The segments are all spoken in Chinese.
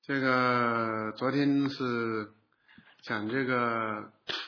这个昨天是讲这个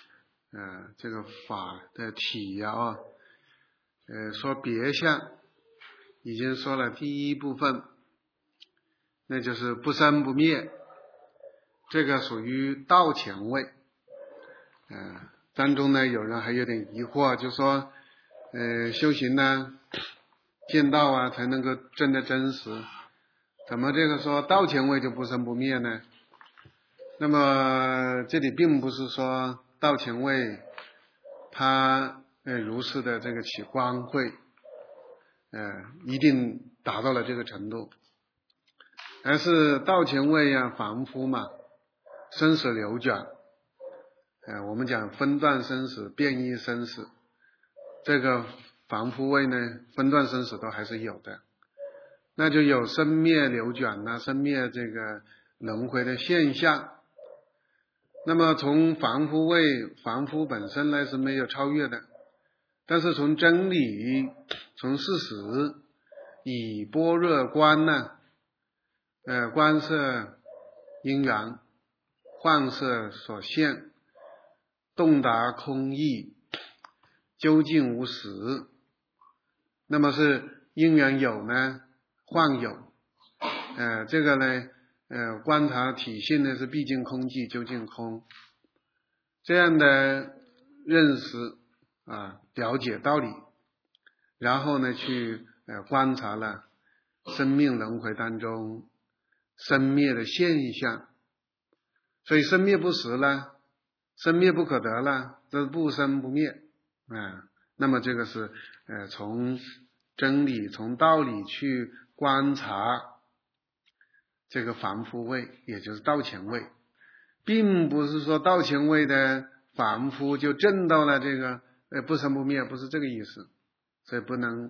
法的体啊，说别相已经说了第一部分，那就是不生不灭，这个属于道前位。当中呢有人还有点疑惑，就说修行呢见道啊才能够证得真实，怎么这个说道前位就不生不灭呢？那么这里并不是说道前位他如是的这个起光慧一定达到了这个程度，而是道前位啊凡夫嘛，生死流转，我们讲分段生死变异生死，这个凡夫位呢分段生死都还是有的，那就有生灭流转啊，生灭这个轮回的现象。那么从凡夫位，凡夫本身呢是没有超越的，但是从真理，从事实，以般若观呢观摄因缘，幻色所现，洞达空义，究竟无实。那么是因缘有呢，幻有，这个呢观察体性呢是毕竟空寂，究竟空，这样的认识了解道理，然后呢去观察了生命轮回当中生灭的现象，所以生灭不实了，生灭不可得了，这是不生不灭那么这个是从真理从道理去观察这个凡夫位，也就是道前位，并不是说道前位的凡夫就证到了这个不生不灭，不是这个意思，所以不能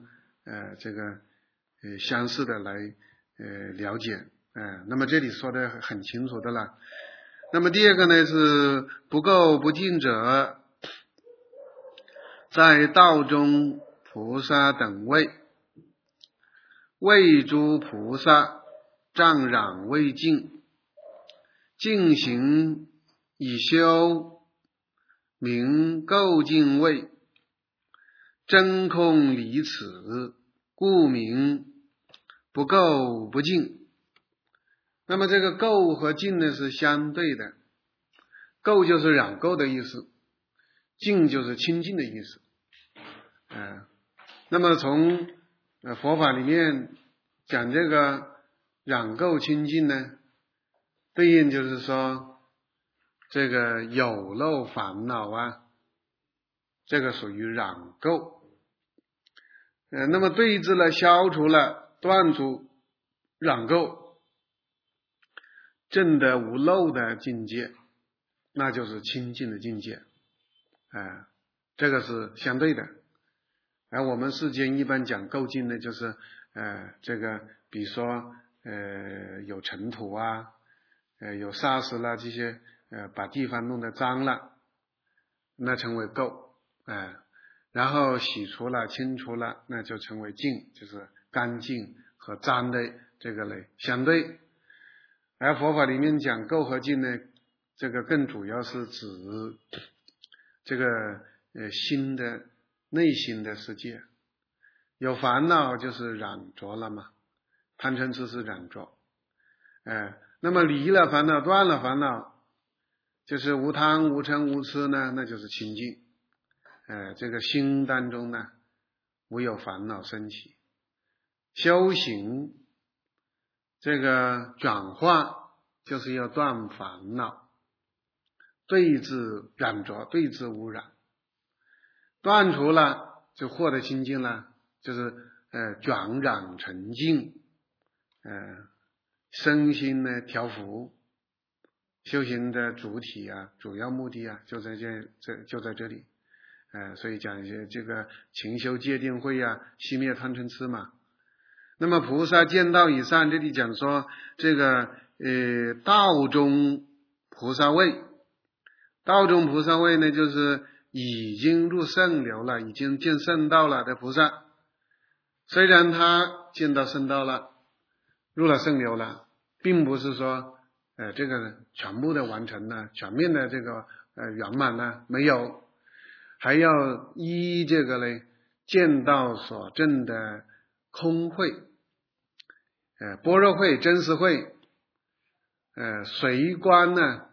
相似的来了解那么这里说的很清楚的了。那么第二个呢是不垢不净者，在道中菩萨等位，为诸菩萨障染未尽，净行以修，名垢净位，真空离此，故名不垢不净。那么这个垢和净呢是相对的，垢就是染垢的意思，净就是清净的意思那么从佛法里面讲这个染垢清净呢，对应就是说这个有漏烦恼这个属于染垢那么对治了消除了断除染垢，证得无漏的境界，那就是清净的境界这个是相对的。而我们世间一般讲垢净呢，就是这个比如说有尘土有沙石啦，这些把地方弄得脏了，那称为垢然后洗除了清除了，那就称为净，就是干净和脏的这个类相对。而佛法里面讲垢和净呢，这个更主要是指这个心的内心的世界，有烦恼就是染着了嘛，贪嗔痴是染着那么离了烦恼，断了烦恼，就是无贪无嗔无痴呢，那就是清净这个心当中呢无有烦恼升起。修行这个转化就是要断烦恼，对治染着，对治污染，断除了就获得清净了，就是转染成净身心呢调伏。修行的主体主要目的就在这里所以讲一些这个勤修戒定慧熄灭贪嗔痴嘛。那么菩萨见道以上，这里讲说这个道中菩萨位，道中菩萨位呢就是已经入圣流了，已经见圣道了的菩萨，虽然他见到圣道了，入了圣流了，并不是说这个全部的完成呢，全面的这个圆满呢没有，还要依这个呢见道所证的空慧，般若慧、真实慧，随观呢，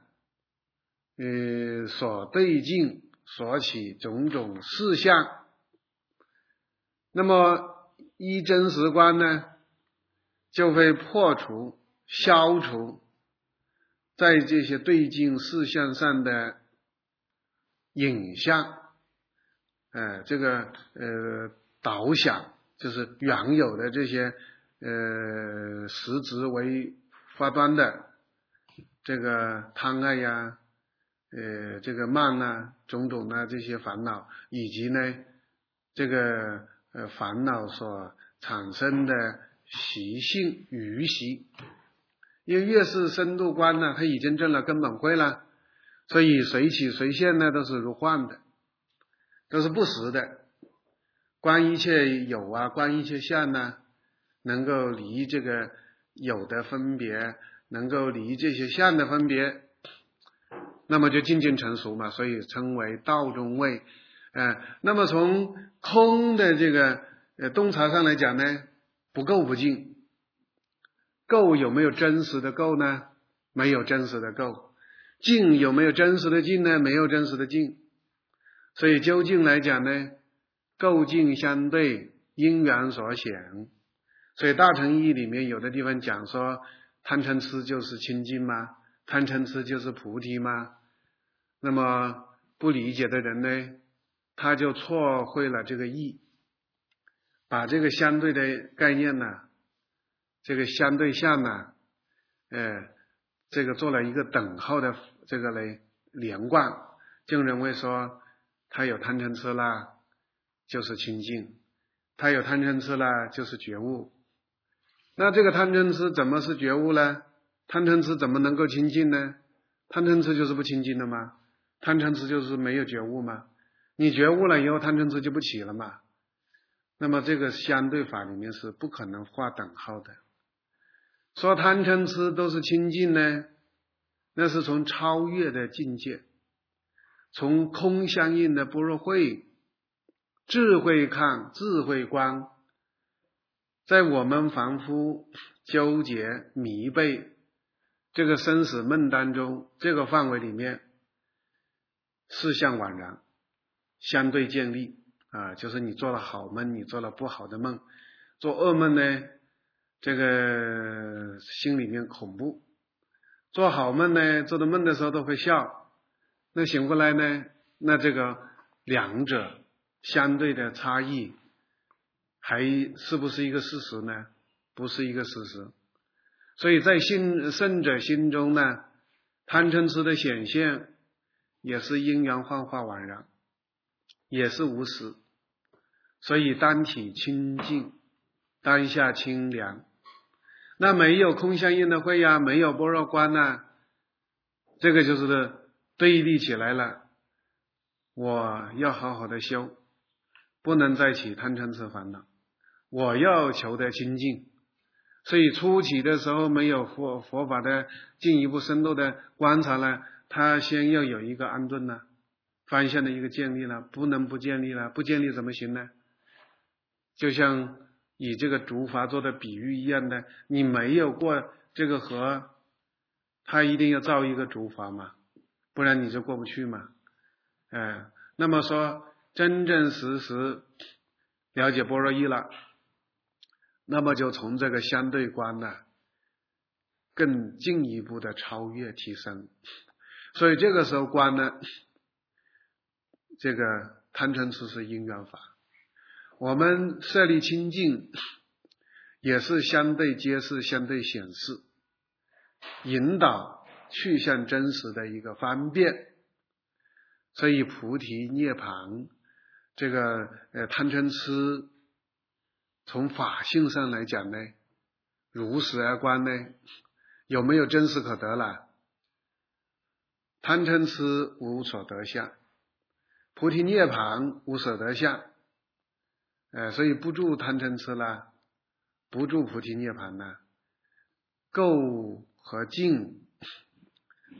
所对境所起种种事相，那么依真实观呢，就会破除、消除在这些对境事相上的影像，这个导想，就是原有的这些实质为发端的这个贪爱呀，这个慢啊，种种的这些烦恼，以及呢这个烦恼所产生的习性余习。因为越是深度观呢，他已经证了根本慧了，所以随起随现呢都是如幻的，都是不实的。观一切有啊，观一切相呢，能够离这个有的分别，能够离这些相的分别，那么就渐渐成熟嘛，所以称为道中位。那么从空的这个洞察上来讲呢，不垢不净。垢有没有真实的垢呢？没有真实的垢。净有没有真实的净呢？没有真实的净。所以究竟来讲呢，垢净相对，因缘所显。所以大乘义里面有的地方讲说，贪嗔痴就是清净吗？贪嗔痴就是菩提吗？那么不理解的人呢，他就错会了这个义，把这个相对的概念呢，这个相对相呢，这个做了一个等号的这个呢连贯，就认为说他有贪嗔痴啦，就是清净；他有贪嗔痴啦，就是觉悟。那这个贪嗔痴怎么是觉悟呢？贪嗔痴怎么能够清净呢？贪嗔痴就是不清净的吗？贪嗔痴就是没有觉悟吗？你觉悟了以后，贪嗔痴就不起了嘛。那么这个相对法里面是不可能画等号的。说贪嗔痴都是清净呢，那是从超越的境界，从空相应的般若慧、智慧看、智慧观，在我们凡夫纠结迷背这个生死梦当中，这个范围里面，事相宛然，相对建立就是你做了好梦，你做了不好的梦，做噩梦呢，这个心里面恐怖；做好梦呢，做的梦的时候都会笑。那醒过来呢，那这个两者相对的差异，还是不是一个事实呢？不是一个事实。所以在圣者心中呢，贪嗔痴的显现也是因缘幻化宛然，也是无实。所以当体清净，当下清凉。那没有空相应的慧呀，没有般若观啊，这个就是对立起来了。我要好好的修，不能再起贪嗔痴烦恼，我要求得清净。所以初起的时候没有佛法的进一步深度的观察呢，他先要有一个安顿呢，方向的一个建立了，不能不建立了，不建立怎么行呢？就像以这个竹筏做的比喻一样的，你没有过这个河，他一定要造一个竹筏嘛，不然你就过不去嘛。那么说真正实时了解般若义了，那么就从这个相对观呢，更进一步的超越提升。所以这个时候观呢，这个贪嗔痴是因缘法，我们设立清净也是相对揭示、相对显示，引导去向真实的一个方便。所以菩提涅槃这个贪嗔痴，从法性上来讲呢，如实而观呢，有没有真实可得了？贪嗔痴无所得相，菩提涅槃无所得相。所以不住贪嗔痴啦，不住菩提涅槃啦，垢和净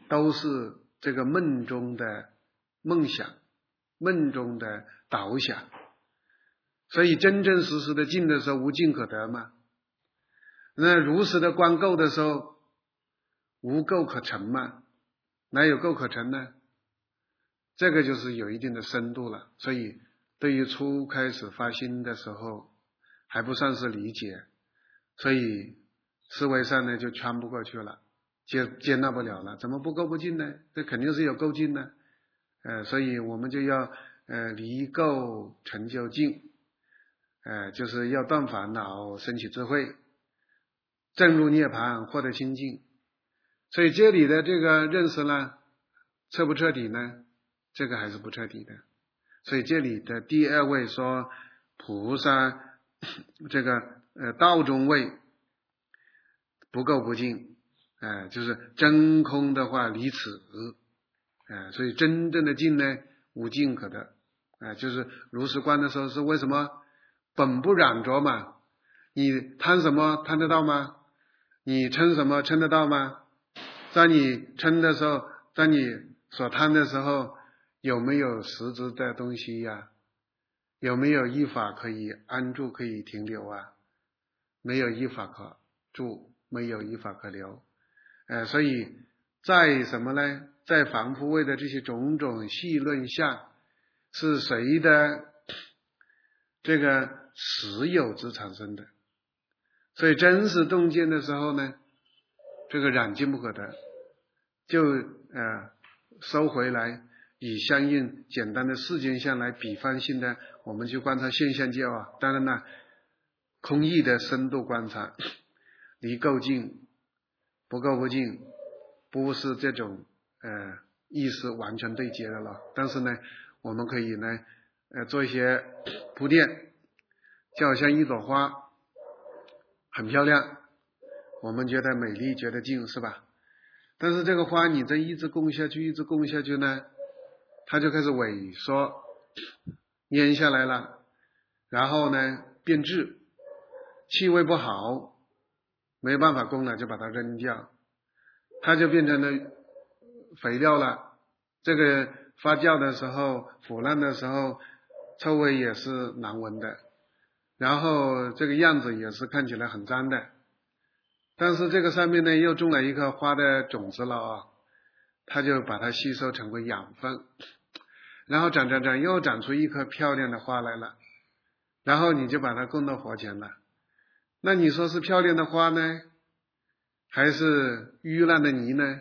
都是这个梦中的梦想，梦中的导想。所以真真实实的静的时候，无境可得嘛。那如实的观垢的时候，无垢可成嘛，哪有垢可成呢？这个就是有一定的深度了。所以对于初开始发心的时候还不算是理解，所以思维上呢就穿不过去了，接纳不了了。怎么不垢不净呢？这肯定是有垢净呢。所以我们就要离垢成就净，就是要断烦恼，升起智慧，正入涅槃，获得清净。所以这里的这个认识呢，彻不彻底呢？这个还是不彻底的。所以这里的第二位说菩萨这个道中位不垢不净，就是真空的话离此，所以真正的净呢，无净可得，就是如实观的时候是为什么？本不染着嘛。你贪什么贪得到吗？你嗔什么嗔得到吗？在你嗔的时候，在你所贪的时候，有没有实质的东西呀？有没有依法可以安住，可以停留啊？没有依法可住，没有依法可留。所以在什么呢？在凡夫位的这些种种细论下，是谁的这个实有之产生的？所以真实洞见的时候呢，这个染净不可得，就收回来，以相应简单的世间相来比方性的，我们去观察现象界啊。当然了，空义的深度观察，离垢净不垢不净，不是这种意识完全对接的了。但是呢，我们可以呢做一些铺垫，就好像一朵花很漂亮，我们觉得美丽，觉得静，是吧？但是这个花你这一直供下去，一直供下去呢，它就开始萎缩，蔫下来了，然后呢变质，气味不好，没办法供了，就把它扔掉，它就变成了肥料了。这个发酵的时候，腐烂的时候，臭味也是难闻的，然后这个样子也是看起来很脏的。但是这个上面呢又种了一颗花的种子了啊，它就把它吸收成为养分，然后长又长出一颗漂亮的花来了，然后你就把它供到佛前了。那你说是漂亮的花呢，还是淤烂的泥呢？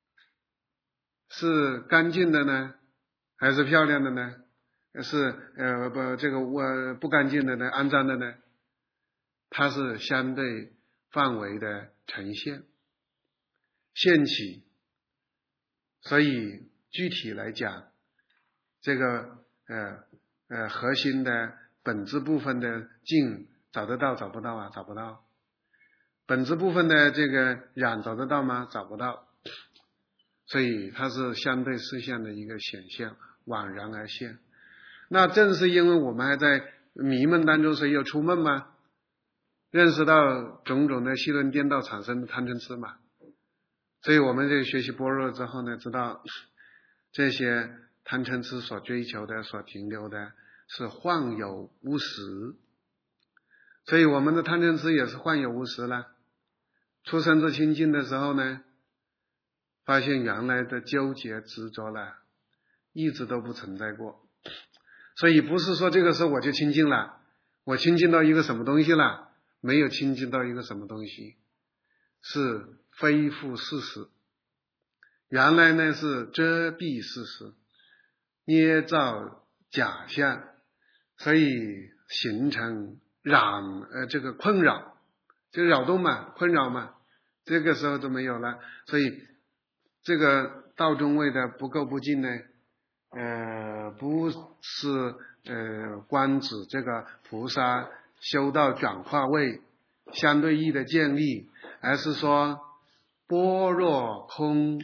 是干净的呢，还是漂亮的呢？是不干净的呢，肮脏的呢？它是相对范围的呈现起。所以具体来讲，这个核心的本质部分的净找得到找不到啊？找不到。本质部分的这个染找得到吗？找不到。所以它是相对事项的一个显现，宛然而现。那正是因为我们还在迷梦当中，所以有出梦吗？认识到种种的细论颠倒产生的贪嗔痴嘛。所以我们这个学习般若之后呢，知道这些贪嗔痴所追求的、所停留的是幻有无实，所以我们的贪嗔痴也是幻有无实了。出生之清净的时候呢，发现原来的纠结执着了，一直都不存在过。所以不是说这个时候我就清净了，我清净到一个什么东西了，没有清净到一个什么东西，是非复事实。原来呢是遮蔽事实，捏造假象，所以形成这个困扰，就扰动嘛，困扰嘛，这个时候都没有了。所以这个道中位的不垢不净呢，不是观指这个菩萨修道转化位相对义的建立，而是说般若空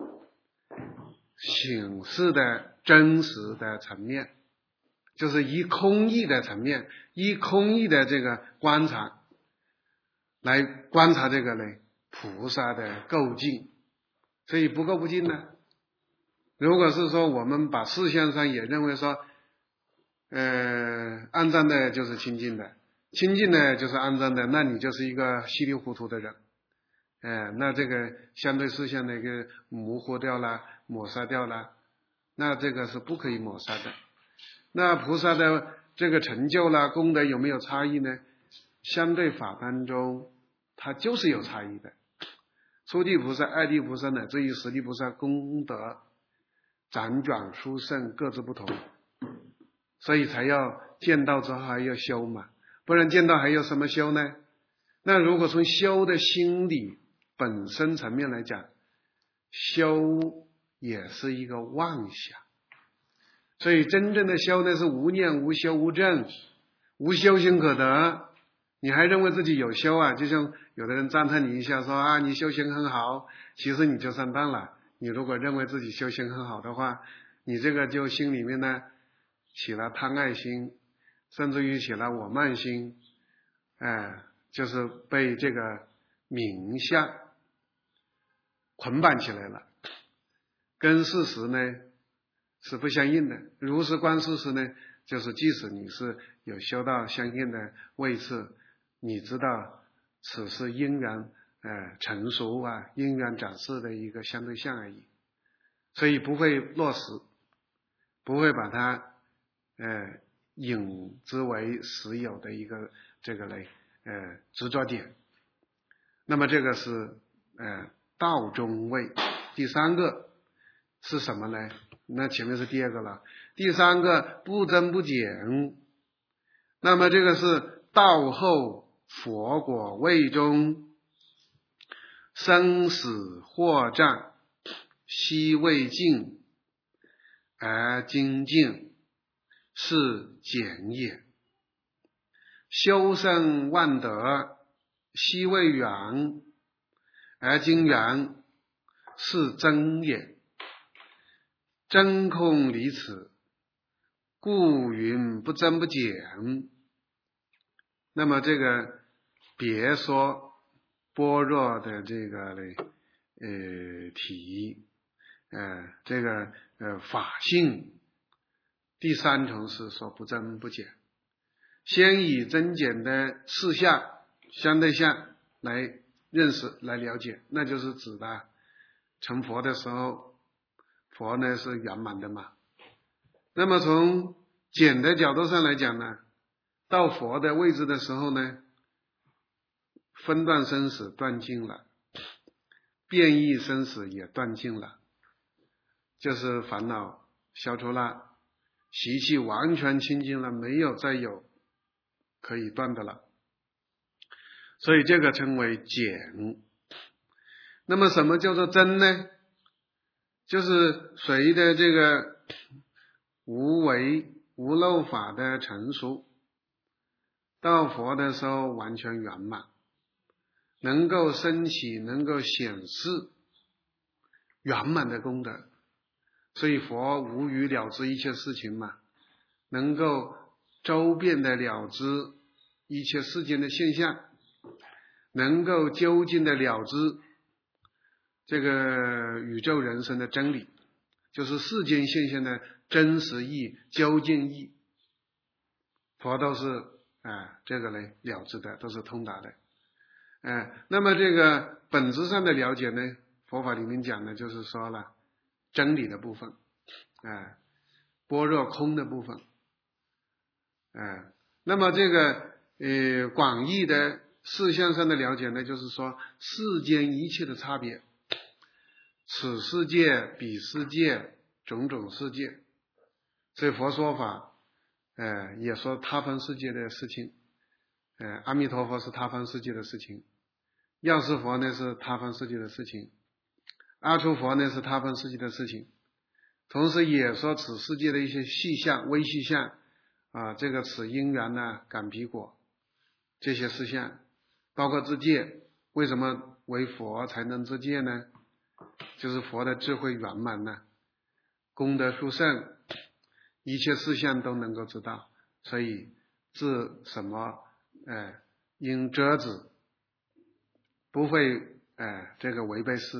形式的真实的层面，就是以空义的层面，以空义的这个观察来观察这个呢菩萨的垢净所以不垢不净呢。如果是说我们把事项上也认为说，肮脏的就是清净的，清净的就是肮脏的，那你就是一个稀里糊涂的人。那这个相对事项的一个模糊掉了，抹杀掉了，那这个是不可以抹杀的。那菩萨的这个成就啦，功德有没有差异呢？相对法当中，它就是有差异的。初地菩萨、二地菩萨乃至于十地菩萨功德辗转殊胜，各自不同，所以才要见道之后还要修嘛，不然见道还有什么修呢？那如果从修的心理本身层面来讲，修也是一个妄想，所以真正的修呢是无念、无修、无证，无修行可得。你还认为自己有修啊？就像有的人赞叹你一下说啊，你修行很好，其实你就上当了。你如果认为自己修行很好的话，你这个就心里面呢起了贪爱心，甚至于起了我慢心，就是被这个名相捆绑起来了，跟事实呢是不相应的。如是观事实呢，就是即使你是有修到相应的位次，你知道此是因缘成熟啊，因缘展示的一个相对象而已，所以不会落实，不会把它引之为实有的一个这个执着点。那么这个是道中位。第三个是什么呢？那前面是第二个了。第三个不增不减，那么这个是道后佛果位中生死惑障，悉未尽而精进，是减也。修胜万德，悉未圆而精圆，是真也。真空离此，故云不增不减。那么这个别说般若的这个体，这个法性，第三重是说不增不减。先以增减的事项、相对项来认识、来了解，那就是指的成佛的时候，佛呢是圆满的嘛。那么从减的角度上来讲呢，到佛的位置的时候呢，分段生死断尽了，变异生死也断尽了，就是烦恼消除了，习气完全清净了，没有再有可以断的了，所以这个称为减。那么什么叫做增呢？就是随着这个无为无漏法的成熟，到佛的时候完全圆满，能够升起，能够显示圆满的功德。所以佛无余了知一切事情嘛，能够周遍的了知一切世间的现象，能够究竟的了知这个宇宙人生的真理，就是世间现象的真实义、究竟义，佛都是这个了知的，都是通达的。那么这个本质上的了解呢，佛法里面讲的就是说了真理的部分，般若空的部分，那么这个广义的事项上的了解呢，就是说世间一切的差别，此世界彼世界种种世界，所以佛说法也说他方世界的事情，阿弥陀佛是他方世界的事情，药师佛呢是他方世界的事情，阿处佛呢是他方世界的事情，同时也说此世界的一些细项、微细项这个此因缘感彼果这些事项，包括自戒。为什么为佛才能自戒呢？就是佛的智慧圆满功德殊胜，一切事项都能够知道，所以治什么应遮止，不会这个违背是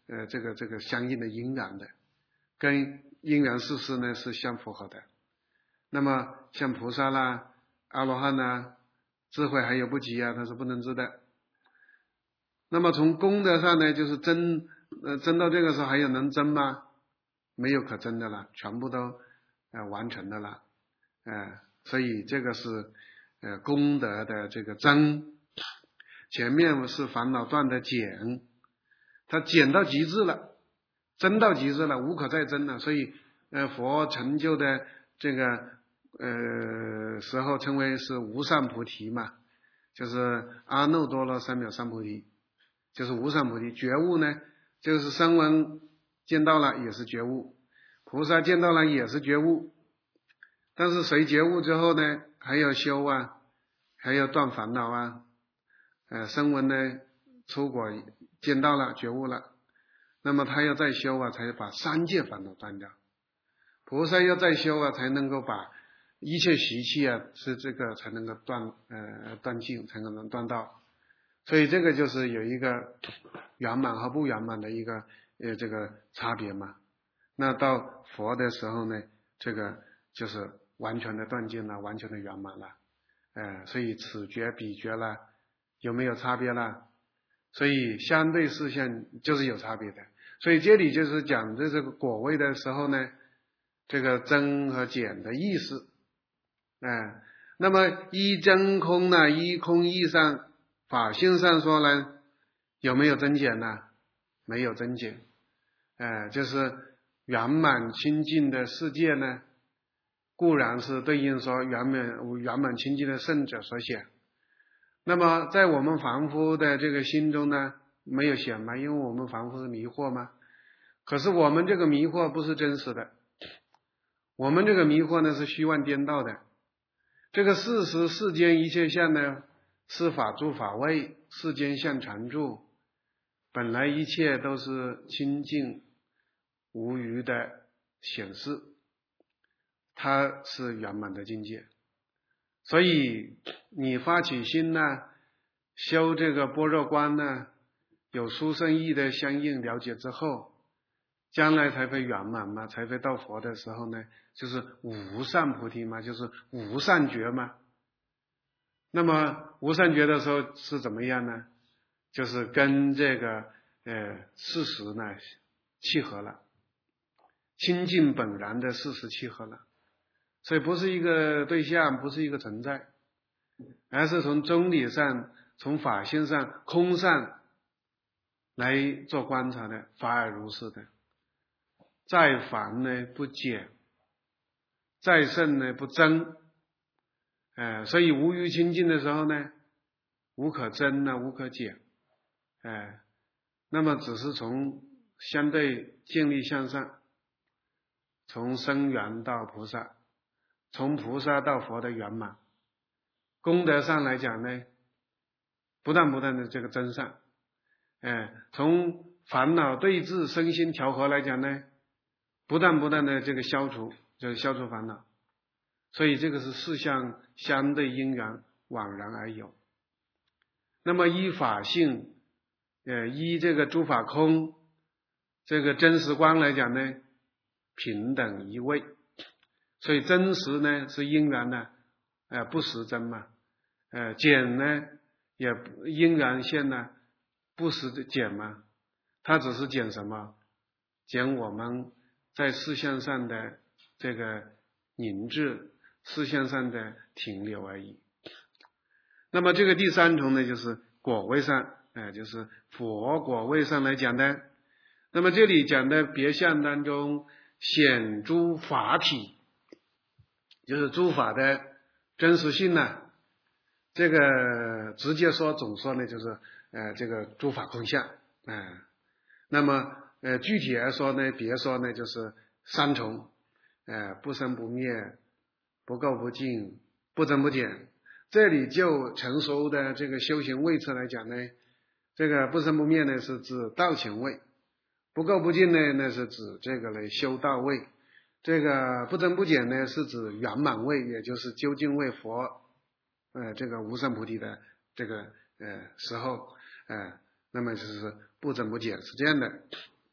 这个相应的因缘的，跟因缘事实呢是相符合的。那么像菩萨啦、阿罗汉啦，智慧还有不及啊，它是不能知的。那么从功德上呢，就是争到这个时候还有能争吗？没有可争的了，全部都完成的了。所以这个是功德的这个增。前面是烦恼断的减，它减到极致了，增到极致了，无可再增了。所以佛成就的这个时候称为是无上菩提嘛，就是阿耨多罗三藐三菩提，就是无上菩提。觉悟呢，就是声闻见到了也是觉悟，菩萨见到了也是觉悟。但是谁觉悟之后呢，还要修啊，还要断烦恼啊。声闻呢出果见到了觉悟了，那么他要再修啊，才把三界烦恼断掉。菩萨要再修啊，才能够把一切习气啊，是这个才能够断尽，才能断到。所以这个就是有一个圆满和不圆满的一个这个差别嘛。那到佛的时候呢，这个就是完全的断尽了，完全的圆满了。所以此觉彼觉了，有没有差别了？所以相对事项就是有差别的。所以这里就是讲这个果位的时候呢，这个增和减的意思。那么依真空呢，依空义上法性上说呢，有没有增减呢？没有增减。就是圆满清净的世界呢，固然是对应说圆满清净的圣者所显。那么在我们凡夫的这个心中呢，没有显嘛，因为我们凡夫是迷惑嘛。可是我们这个迷惑不是真实的，我们这个迷惑呢是虚妄颠倒的。这个事实世间一切相呢，是法住法位，世间相常住，本来一切都是清净无余的显示，它是圆满的境界。所以你发起心呢，修这个般若观呢，有殊胜义的相应了解之后，将来才会圆满嘛，才会到佛的时候呢，就是无上菩提嘛，就是无上觉嘛。那么无上觉的时候是怎么样呢？就是跟这个事实呢契合了，清净本然的事实契合了。所以不是一个对象，不是一个存在，而是从真理上、从法性上、空上来做观察的，法尔如是的。再凡呢不减，再胜呢不增。所以无余清净的时候呢，无可增呢，无可减。那么只是从相对建立向上，从生缘到菩萨，从菩萨到佛的圆满。功德上来讲呢，不断的这个增上。从烦恼对治、身心调和来讲呢，不断的这个消除，就是消除烦恼。所以这个是四项相对因缘枉然而有。那么依法性，依这个诸法空，这个真实观来讲呢，平等一位。所以真实呢是因缘呢，不实真嘛。减呢也因缘现呢不实减嘛，它只是减什么？减我们在事项上的这个凝滞，事项上的停留而已。那么这个第三重呢，就是果位上，就是佛果位上来讲的。那么这里讲的别相当中显诸法体，就是诸法的真实性呢。这个直接说总说呢，就是这个诸法空相。那么具体来说呢，别说呢就是三重，不生不灭，不垢不净，不增不减。这里就成熟的这个修行位次来讲呢，这个不生不灭呢是指道前位，不垢不净呢那是指这个来修道位，这个不增不减呢是指圆满位，也就是究竟位佛这个无上菩提的这个时候，那么就是不增不减是这样的。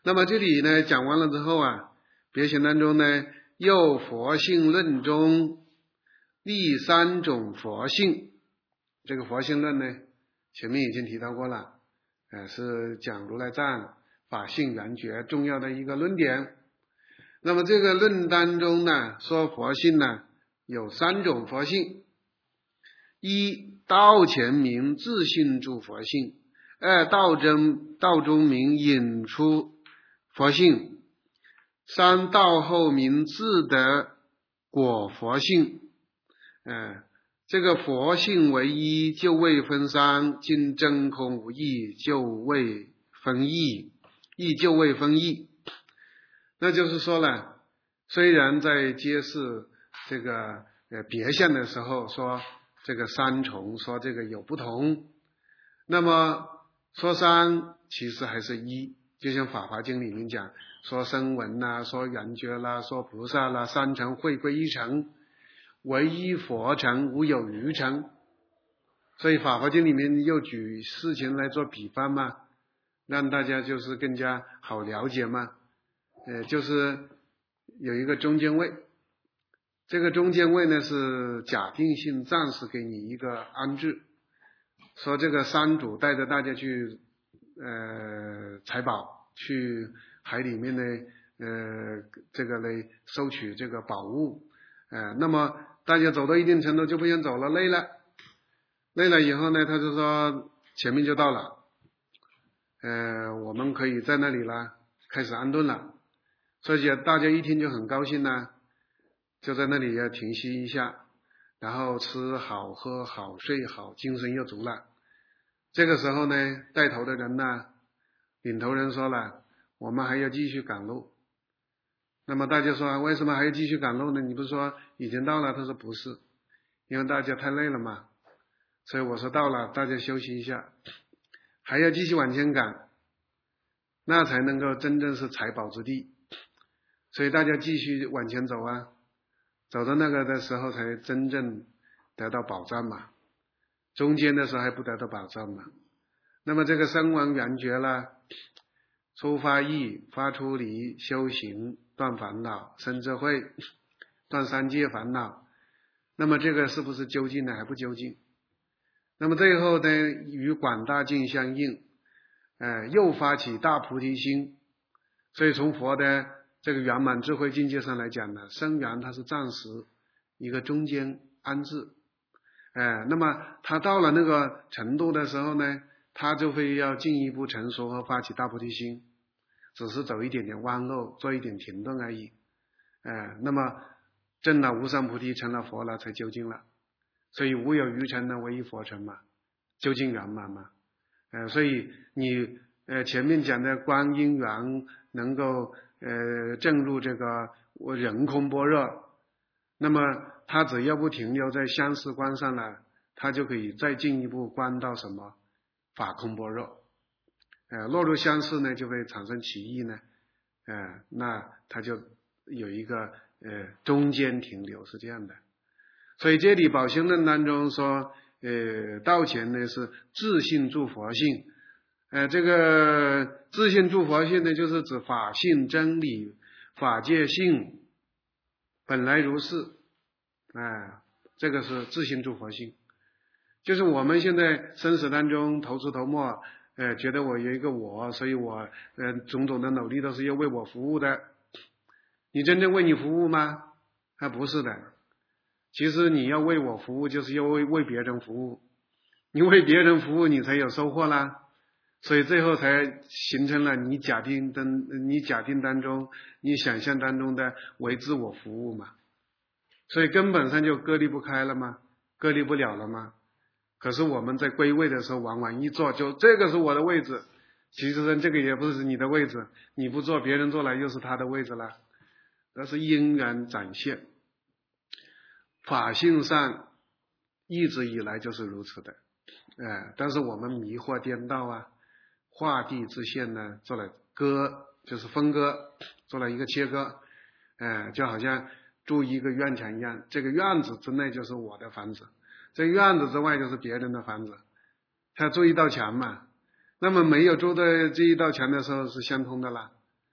那么这里呢讲完了之后啊，别行当中呢又佛性论中立三种佛性。这个佛性论呢前面已经提到过了，是讲如来藏法性圆觉重要的一个论点。那么这个论当中呢说佛性呢有三种佛性：一道前明自性住佛性，二道中明引出佛性，三道后明自得果佛性。这个佛性为一，就未分三，今真空无异，就未分异，异就未分异。那就是说了，虽然在揭示这个别相的时候说这个三重，说这个有不同，那么说三其实还是一，就像《法华经》里面讲，说声闻啦，说圆觉啦，说菩萨啦，三乘汇归一乘，唯一佛乘，无有余乘。所以《法华经》里面又举事情来做比方嘛，让大家就是更加好了解嘛。就是有一个中间位，这个中间位呢是假定性暂时给你一个安置，说这个山主带着大家去采宝，去海里面呢这个来收取这个宝物，那么大家走到一定程度就不想走了，累了以后呢，他就说前面就到了，我们可以在那里了，开始安顿了。所以大家一听就很高兴呢，就在那里要停息一下，然后吃好喝好睡好，精神又足了。这个时候呢，带头的人呢，领头人说了，我们还要继续赶路。那么大家说为什么还要继续赶路呢？你不是说已经到了？他说不是，因为大家太累了嘛，所以我说到了，大家休息一下，还要继续往前赶，那才能够真正是财宝之地。所以大家继续往前走啊，走到那个的时候才真正得到保障嘛，中间的时候还不得到保障嘛。那么这个声闻缘觉啦，出发意，发出离，修行，断烦恼，生智慧，断三界烦恼，那么这个是不是究竟呢？还不究竟。那么最后呢，与广大境相应，又发起大菩提心。所以从佛的这个圆满智慧境界上来讲呢，声缘它是暂时一个中间安置，那么他到了那个程度的时候呢，他就会要进一步成熟和发起大菩提心，只是走一点点弯路，做一点停顿而已，那么证了无上菩提，成了佛了，才究竟了。所以无有余乘呢，唯一佛乘嘛，究竟圆满嘛。所以你前面讲的观因缘能够证入这个人空般若，那么他只要不停留在相似观上了，他就可以再进一步观到什么法空般若。落入相似呢，就会产生歧义呢，那他就有一个中间停留，是这样的。所以这里宝性论当中说，道前呢是自性住佛性，这个自性住佛性呢，就是指法性真理、法界性本来如是，这个是自性住佛性。就是我们现在生死当中头吃头没，觉得我有一个我，所以我种种的努力都是要为我服务的。你真正为你服务吗？不是的。其实你要为我服务，就是要为别人服务。你为别人服务，你才有收获啦。所以最后才形成了你假定当中，你想象当中的为自我服务嘛。所以根本上就割离不开了吗？割离不了了吗？可是我们在归位的时候，往往一坐就这个是我的位置，其实上这个也不是你的位置，你不坐，别人坐来又是他的位置了。那是因缘展现。法性上一直以来就是如此的，但是我们迷惑颠倒啊，画地自限呢，做了割，就是分割，做了一个切割，就好像住一个院墙一样，这个院子之内就是我的房子，这个院子之外就是别人的房子，他住一道墙嘛，那么没有住的这一道墙的时候是相通的啦，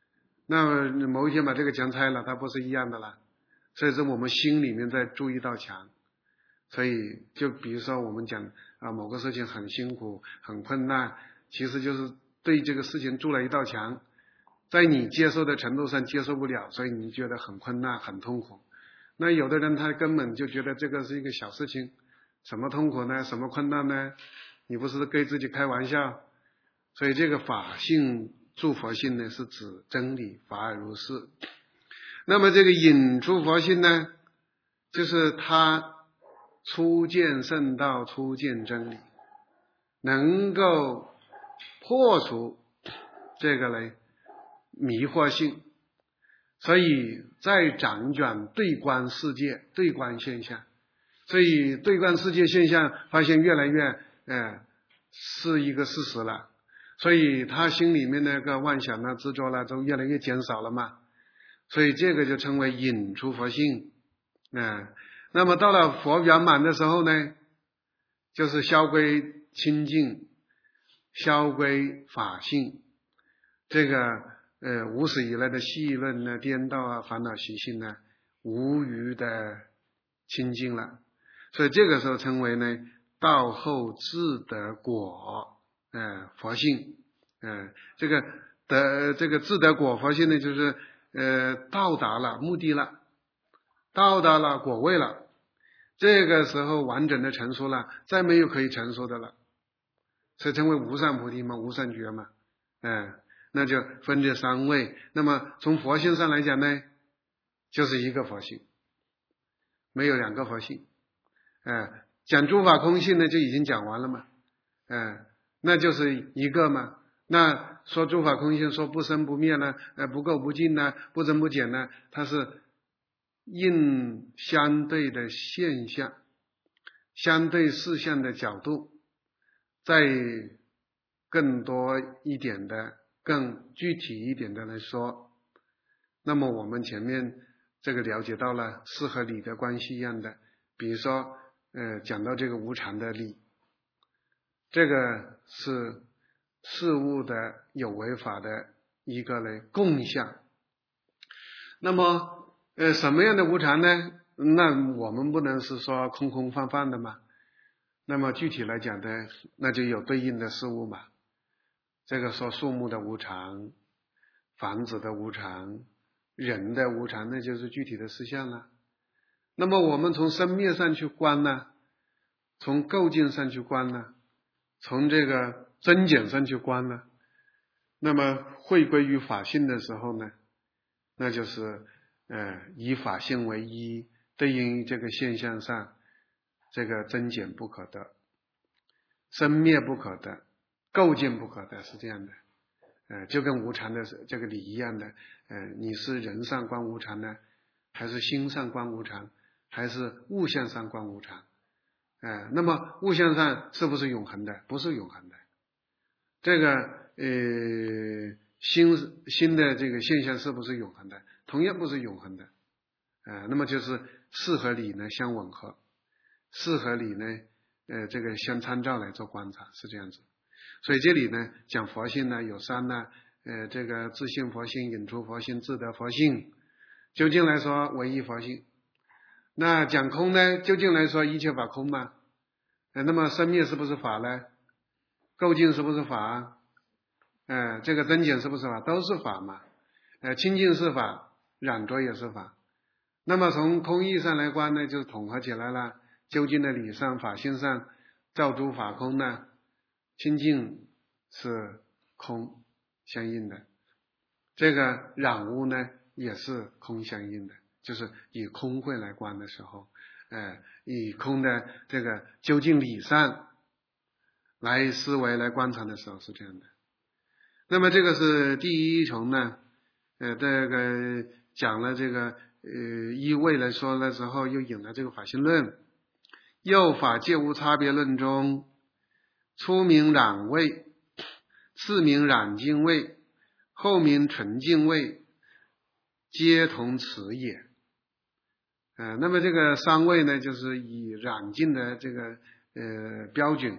那某一天把这个墙拆了，它不是一样的了。所以说我们心里面在筑一道墙。所以就比如说我们讲某个事情很辛苦很困难，其实就是对这个事情筑了一道墙，在你接受的程度上接受不了，所以你觉得很困难很痛苦。那有的人他根本就觉得这个是一个小事情，什么痛苦呢，什么困难呢，你不是跟自己开玩笑。所以这个法性诸佛性呢，是指真理法尔如是。那么这个引出佛性呢，就是他初见圣道，初见真理，能够破除这个呢迷惑性，所以在掌卷对观世界，对观现象。所以对观世界现象发现越来越是一个事实了，所以他心里面那个妄想啊执着了都越来越减少了嘛，所以这个就称为引出佛性。那么到了佛圆满的时候呢，就是消归清净，消归法性，这个无始以来的戏论呢颠倒啊烦恼习性呢无余的清净了。所以这个时候称为呢道后自得果佛性。这个自得果佛性呢，就是到达了目的了，到达了果位了，这个时候完整的成熟了，再没有可以成熟的了，所以称为无上菩提嘛，无上觉嘛。那就分这三位。那么从佛性上来讲呢，就是一个佛性，没有两个佛性。讲诸法空性呢就已经讲完了嘛，那就是一个嘛。那说诸法空性，说不生不灭呢，不垢不净呢，不增不减呢，它是应相对的现象，相对事项的角度，再更多一点的更具体一点的来说，那么我们前面这个了解到了事和理的关系一样的，比如说讲到这个无常的理，这个是事物的有为法的一个呢共相。那么什么样的无常呢？那我们不能是说空空泛泛的嘛，那么具体来讲的，那就有对应的事物嘛。这个说树木的无常，房子的无常，人的无常，那就是具体的事项了。那么我们从生灭上去观呢，从构境上去观呢，从这个增减上去观呢，那么回归于法性的时候呢，那就是以法性为一，对应于这个现象上，这个增减不可得，生灭不可得，构境不可得，是这样的。就跟无常的这个理一样的，你是人上观无常呢，还是心上观无常，还是物象上观无常？那么物象上是不是永恒的？不是永恒的。这个心的这个现象是不是永恒的？同样不是永恒的。那么就是事和理呢相吻合，事和理呢这个相参照来做观察，是这样子。所以这里呢讲佛性呢有三呢，这个自性佛性、引出佛性、自得佛性。究竟来说唯一佛性。那讲空呢，究竟来说一切法空嘛。那么生灭是不是法呢？构境是不是法？这个增减是不是法？都是法嘛。清净是法，染着也是法。那么从空义上来观呢，就是统合起来了。究竟的理上法性上，照诸法空呢，清净是空相应的，这个染污呢也是空相应的，就是以空慧来观的时候，以空的这个究竟理上来思维来观察的时候是这样的。那么这个是第一重呢，这个讲了这个依位来说的时候，又引了这个法性论。又法界无差别论中，初名染位，次名染净位，后名纯净位，皆同此也。那么这个三位呢，就是以染净的这个标准，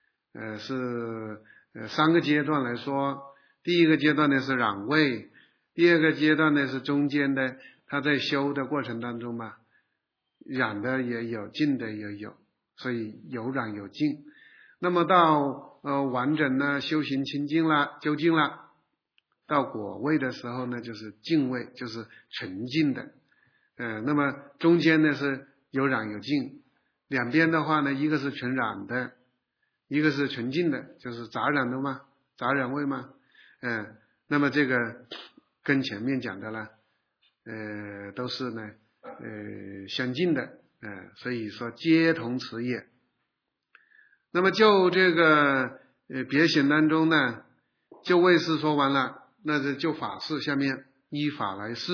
是三个阶段来说。第一个阶段呢是染位， 第二个阶段呢是中间的，他在修的过程当中嘛，染的也有，净的也有，所以有染有净。那么到完整呢修行清净了，究竟了，到果位的时候呢就是净位，就是纯净的。那么中间呢是有染有净，两边的话呢，一个是纯染的，一个是纯净的，就是杂染的嘛，杂染位嘛。那么这个跟前面讲的呢，都是呢相近的，所以说皆同此也。那么就这个别显当中呢，就位事说完了，那是就法事，下面依法来示。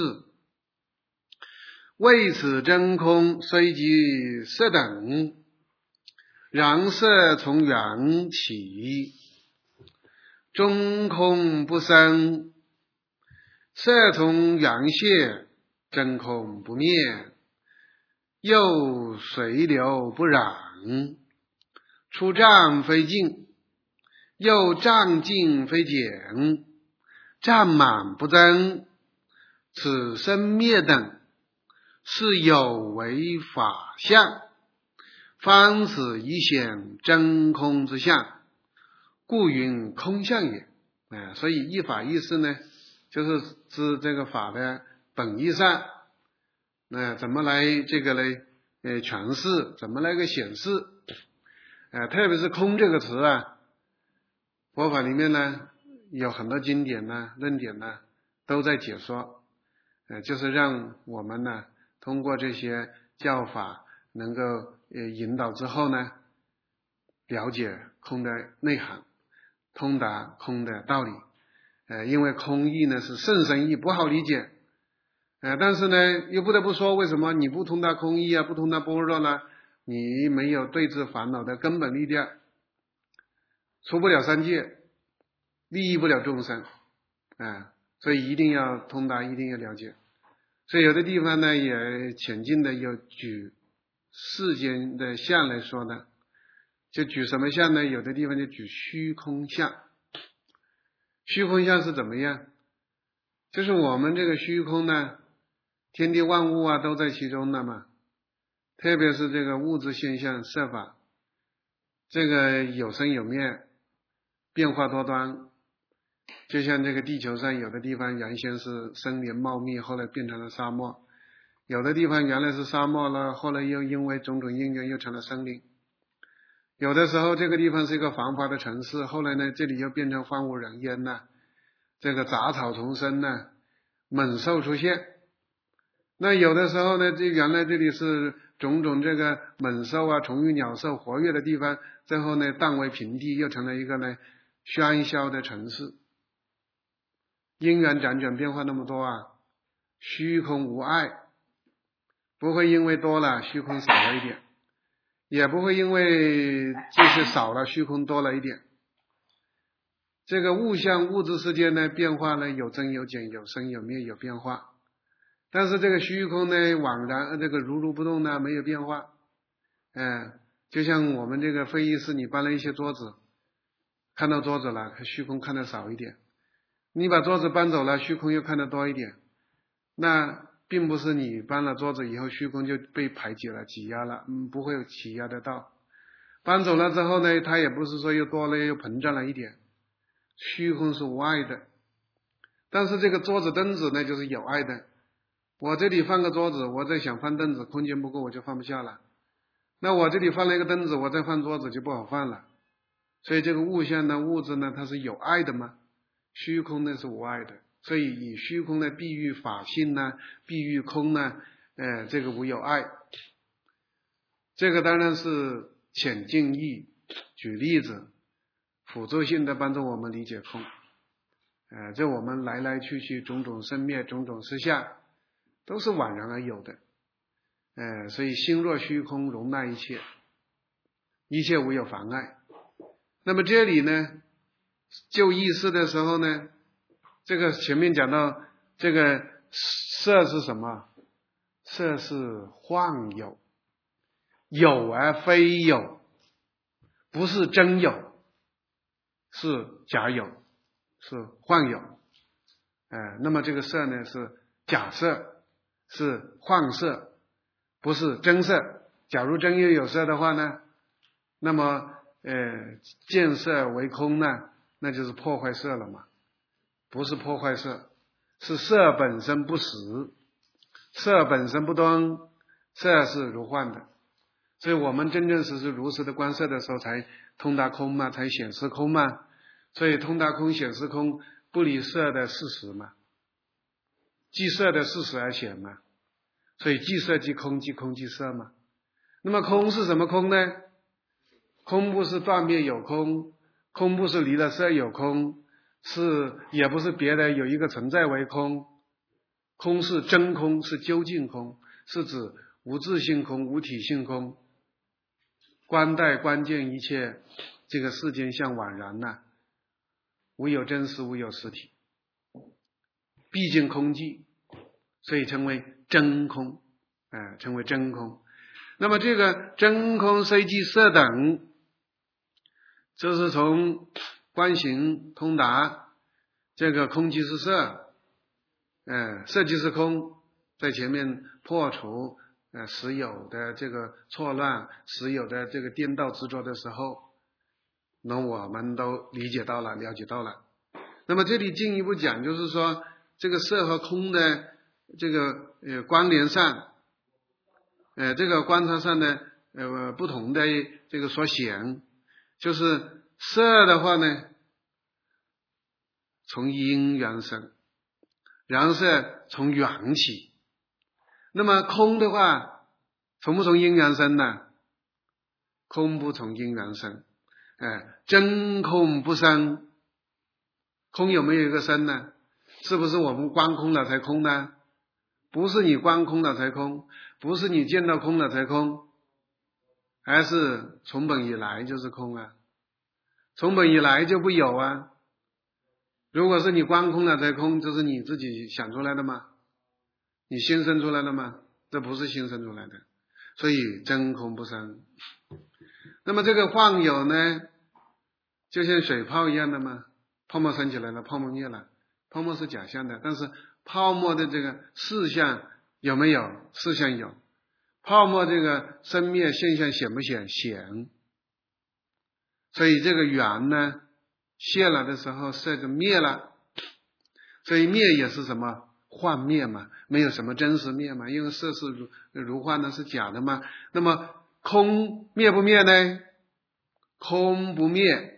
谓此真空虽即色等，然色从缘起，中空不生，色从缘谢，真空不灭，又随流不染，出障非净，又障尽非减，占满不增，此生灭等是有为法相，方此一显真空之相，故云空相也。所以依法依事呢，就是指这个法的本意上，怎么来这个来诠释，怎么来个显示。特别是空这个词啊，佛法里面呢有很多经典呢论点呢都在解说，就是让我们呢通过这些教法能够引导之后呢，了解空的内涵，通达空的道理。因为空义呢是甚深义，不好理解。但是呢又不得不说，为什么你不通达空义啊，不通达般若呢？你没有对治烦恼的根本力量，出不了三界，利益不了众生。所以一定要通达，一定要了解。所以有的地方呢也浅近的有举世间的相来说呢，就举什么相呢？有的地方就举虚空相。虚空相是怎么样？就是我们这个虚空呢，天地万物啊都在其中的嘛，特别是这个物质现象色法，这个有生有灭，变化多端。就像这个地球上有的地方原先是森林茂密，后来变成了沙漠，有的地方原来是沙漠了，后来又因为种种因缘又成了森林。有的时候这个地方是一个繁华的城市，后来呢这里又变成荒无人烟了，这个杂草丛生呢，猛兽出现。那有的时候呢，这原来这里是种种这个猛兽啊、虫鱼鸟兽活跃的地方，最后呢荡为平地，又成了一个呢喧嚣的城市。因缘辗转变化那么多啊，虚空无碍，不会因为多了虚空少了一点，也不会因为这些少了虚空多了一点。这个物象物质世界呢变化呢有增有减，有生有灭，有变化。但是这个虚空呢惘然，这个如如不动呢，没有变化。就像我们这个会议室，你搬了一些桌子，看到桌子了，虚空看得少一点。你把桌子搬走了，虚空又看得多一点。那并不是你搬了桌子以后虚空就被排挤了、挤压了，不会有挤压得到。搬走了之后呢，它也不是说又多了又膨胀了一点。虚空是无碍的，但是这个桌子凳子呢就是有碍的。我这里放个桌子，我再想放凳子，空间不够我就放不下了。那我这里放了一个凳子，我再放桌子就不好放了。所以这个物象呢、物质呢，它是有碍的嘛，虚空呢是无碍的。所以以虚空呢比喻法性呢，比喻空呢，这个无有碍。这个当然是浅近义，举例子，辅助性的帮助我们理解空。这我们来来去去种种生灭、种种实相，都是宛然而有的。所以心若虚空，容纳一切，一切无有妨碍。那么这里呢，就意识的时候呢，这个前面讲到这个色是什么？色是幻有，有而非有，不是真有，是假有，是幻有。 那么这个色呢是假色，是幻色，不是真色。假如真有色的话呢，那么见色为空呢，那就是破坏色了嘛。不是破坏色，是色本身不实，色本身不动，色是如幻的。所以我们真正实如实的观色的时候，才通达空嘛，才显示空嘛。所以通达空显示空，不离色的事实嘛，即色的事实而显嘛。所以即色即空，即空即色嘛。那么空是什么空呢？空不是断灭有空，空不是离了色有空，也不是别的有一个存在为空。空是真空，是究竟空，是指无自性空、无体性空。观待观见一切，这个世间相宛然呐，无有真实，无有实体，毕竟空寂，所以称为真空，称为真空。那么这个真空虽即色等，这是从观行通达这个空即是色，色即是空，在前面破除实有的这个错乱，实有的这个颠倒执着的时候，那我们都理解到了，了解到了。那么这里进一步讲，就是说这个色和空的这个关联上，这个观察上的不同的这个所显，就是色的话呢，从因缘生，然后是从缘起。那么空的话，从不从因缘生呢？空不从因缘生，真空不生。空有没有一个生呢？是不是我们观空了才空呢？不是你观空了才空，不是你见到空了才空，而是从本以来就是空啊，从本以来就不有啊。如果是你观空了才空，这是你自己想出来的吗？你心生出来的吗？这不是心生出来的，所以真空不生。那么这个幻有呢，就像水泡一样的嘛，泡沫升起来了，泡沫灭了，泡沫是假象的，但是泡沫的这个事项有没有？事项有。泡沫这个生灭现象显不显？显。所以这个缘呢，现了的时候色就灭了，所以灭也是什么？幻灭嘛，没有什么真实灭嘛，因为色是如幻的，是假的嘛。那么空灭不灭呢？空不灭，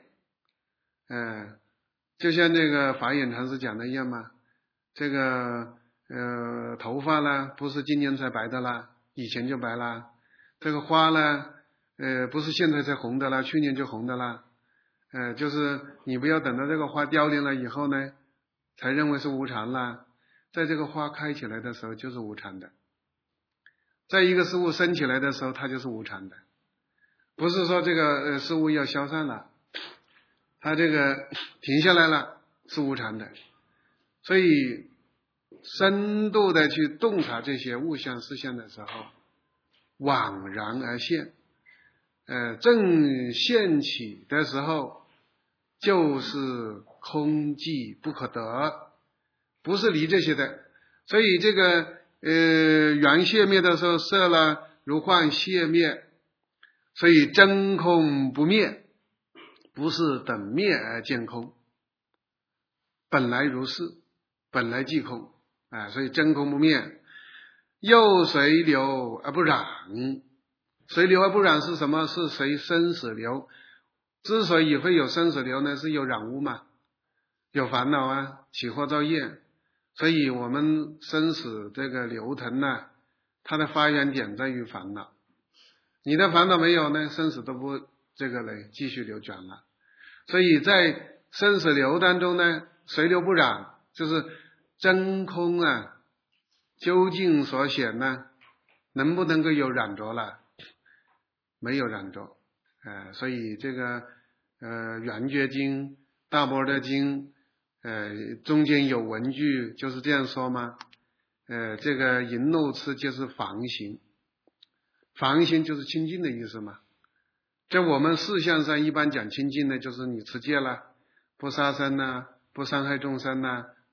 就像这个法眼禅师讲的一样嘛。这个头发呢，不是今年才白的啦，以前就白啦。这个花呢，不是现在才红的啦，去年就红的啦。就是你不要等到这个花凋零了以后呢，才认为是无常啦。在这个花开起来的时候就是无常的，在一个事物生起来的时候它就是无常的，不是说这个事物要消散了，它这个停下来了是无常的。所以深度的去洞察这些物象事项的时候，惘然而现，正现起的时候就是空寂不可得，不是离这些的。所以这个缘谢灭的时候，色了如幻谢灭，所以真空不灭，不是等灭而见空，本来如是，本来即空，所以真空不灭。又随流而不染，随流而不染是什么？是随生死流。之所以会有生死流呢，是有染污嘛，有烦恼啊，起惑造业。所以我们生死这个流腾呢，它的发源点在于烦恼。你的烦恼没有呢，生死都不这个嘞继续流转了。所以在生死流当中呢，随流不染，就是真空啊，究竟所显呢，能不能够有染着了？没有染着。所以这个圆觉经、大般若经中间有文句就是这样说吗？这个淫怒痴就是防行，防行就是清净的意思嘛。在我们事项上一般讲清净呢，就是你持戒了，不杀生啊，不伤害众生啊，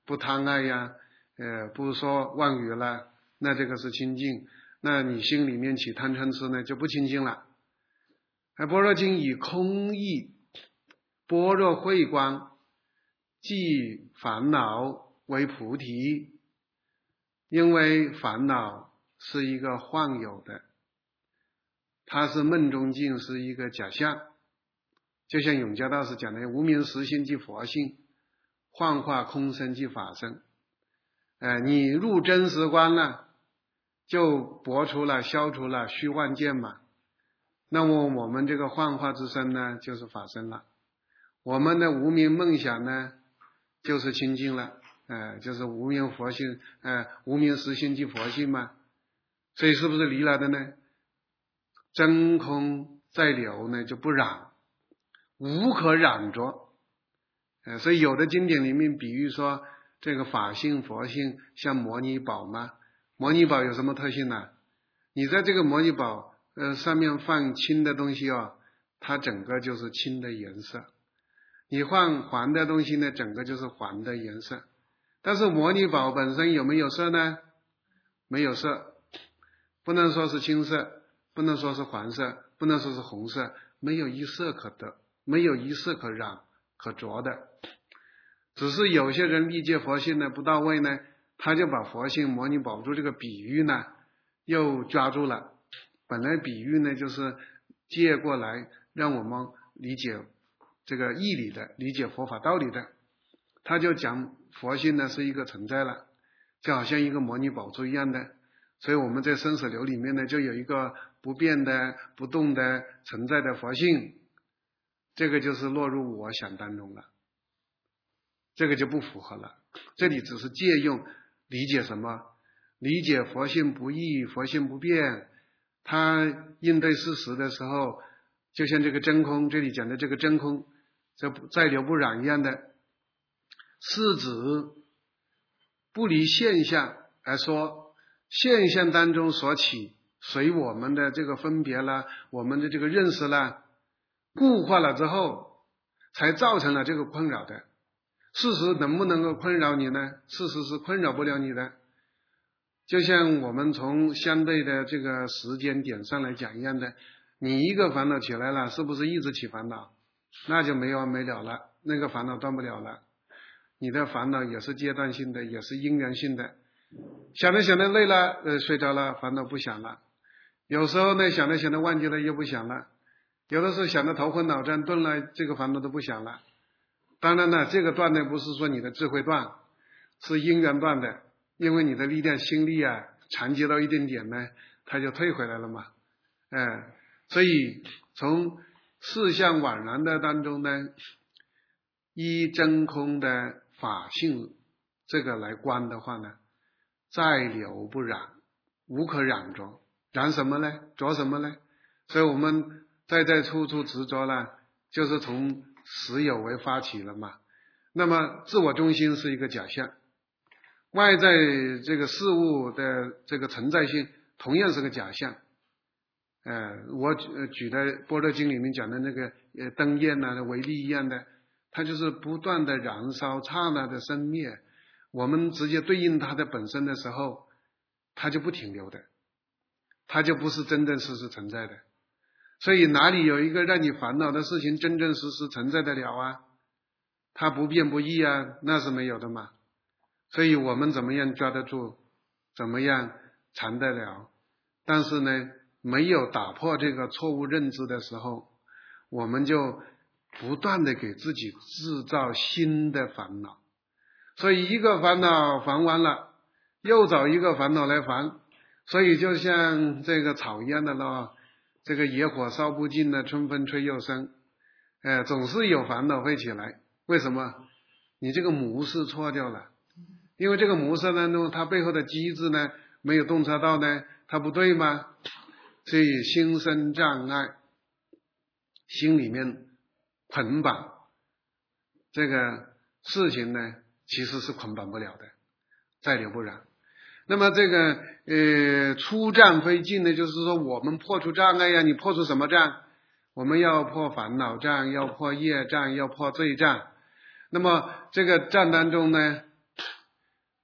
不贪爱呀，不说妄语了，那这个是清净。那你心里面起贪嗔痴呢，就不清净了。般若经以空义般若慧光即烦恼为菩提，因为烦恼是一个幻有的，它是梦中境，是一个假象。就像永嘉大师讲的，无明实性即佛性，幻化空生即法身。你入真实观了，就驳除了消除了虚幻见嘛。那么我们这个幻化之身呢，就是法身了。我们的无明梦想呢，就是清净了，就是无明佛性，无明实性即佛性嘛。所以是不是离了的呢？真空在流呢，就不染，无可染着。所以有的经典里面比喻说，这个法性佛性像摩尼宝嘛。摩尼宝有什么特性呢？你在这个摩尼宝上面放青的东西它整个就是青的颜色。你放黄的东西呢，整个就是黄的颜色。但是摩尼宝本身有没有色呢？没有色，不能说是青色，不能说是黄色，不能说是红色，没有一色可得，没有一色可染可着的。只是有些人理解佛性呢不到位呢，他就把佛性摩尼宝珠这个比喻呢又抓住了。本来比喻呢就是借过来让我们理解这个义理的，理解佛法道理的。他就讲佛性呢是一个存在了，就好像一个摩尼宝珠一样的。所以我们在生死流里面呢，就有一个不变的不动的存在的佛性，这个就是落入我想当中了，这个就不符合了。这里只是借用理解什么？理解佛性不异，佛性不变。他应对事实的时候，就像这个真空，这里讲的这个真空，这在流不染一样的，是指不离现象来说，现象当中所起随我们的这个分别啦，我们的这个认识啦，固化了之后，才造成了这个困扰的。事实能不能够困扰你呢？事实是困扰不了你的。就像我们从相对的这个时间点上来讲一样的，你一个烦恼起来了，是不是一直起烦恼？那就没完没了了，那个烦恼断不了了。你的烦恼也是阶段性的，也是因缘性的。想着想着累了，睡着了，烦恼不想了。有时候呢，想着想着忘记了，又不想了。有的时候想着头昏脑胀，顿了，这个烦恼都不想了。当然了，这个断呢，不是说你的智慧断，是因缘断的。因为你的力量心力残疾到一定点呢，它就退回来了嘛。所以从四相宛然的当中呢，依真空的法性这个来观的话呢，在流不染，无可染着。染什么呢？着什么呢？所以我们在处处执着呢，就是从实有为发起了嘛。那么自我中心是一个假象，外在这个事物的这个存在性同样是个假象。我举的《般若经》里面讲的那个灯焰为例一样的，它就是不断的燃烧，刹那的生灭。我们直接对应它的本身的时候，它就不停留的，它就不是真正实实存在的。所以哪里有一个让你烦恼的事情真正实实存在得了啊？它不变不异啊，那是没有的嘛。所以我们怎么样抓得住，怎么样缠得了？但是呢，没有打破这个错误认知的时候，我们就不断的给自己制造新的烦恼。所以一个烦恼烦完了，又找一个烦恼来烦。所以就像这个草一样的咯，这个野火烧不尽的，春风吹又生。总是有烦恼会起来。为什么？你这个模式错掉了。因为这个模式当中，它背后的机制呢，没有洞察到呢，它不对吗？所以心生障碍，心里面捆绑，这个事情呢，其实是捆绑不了的，在流不染。那么这个出障非尽呢，就是说我们破除障碍呀，你破除什么障？我们要破烦恼障，要破业障，要破罪障。那么这个障当中呢，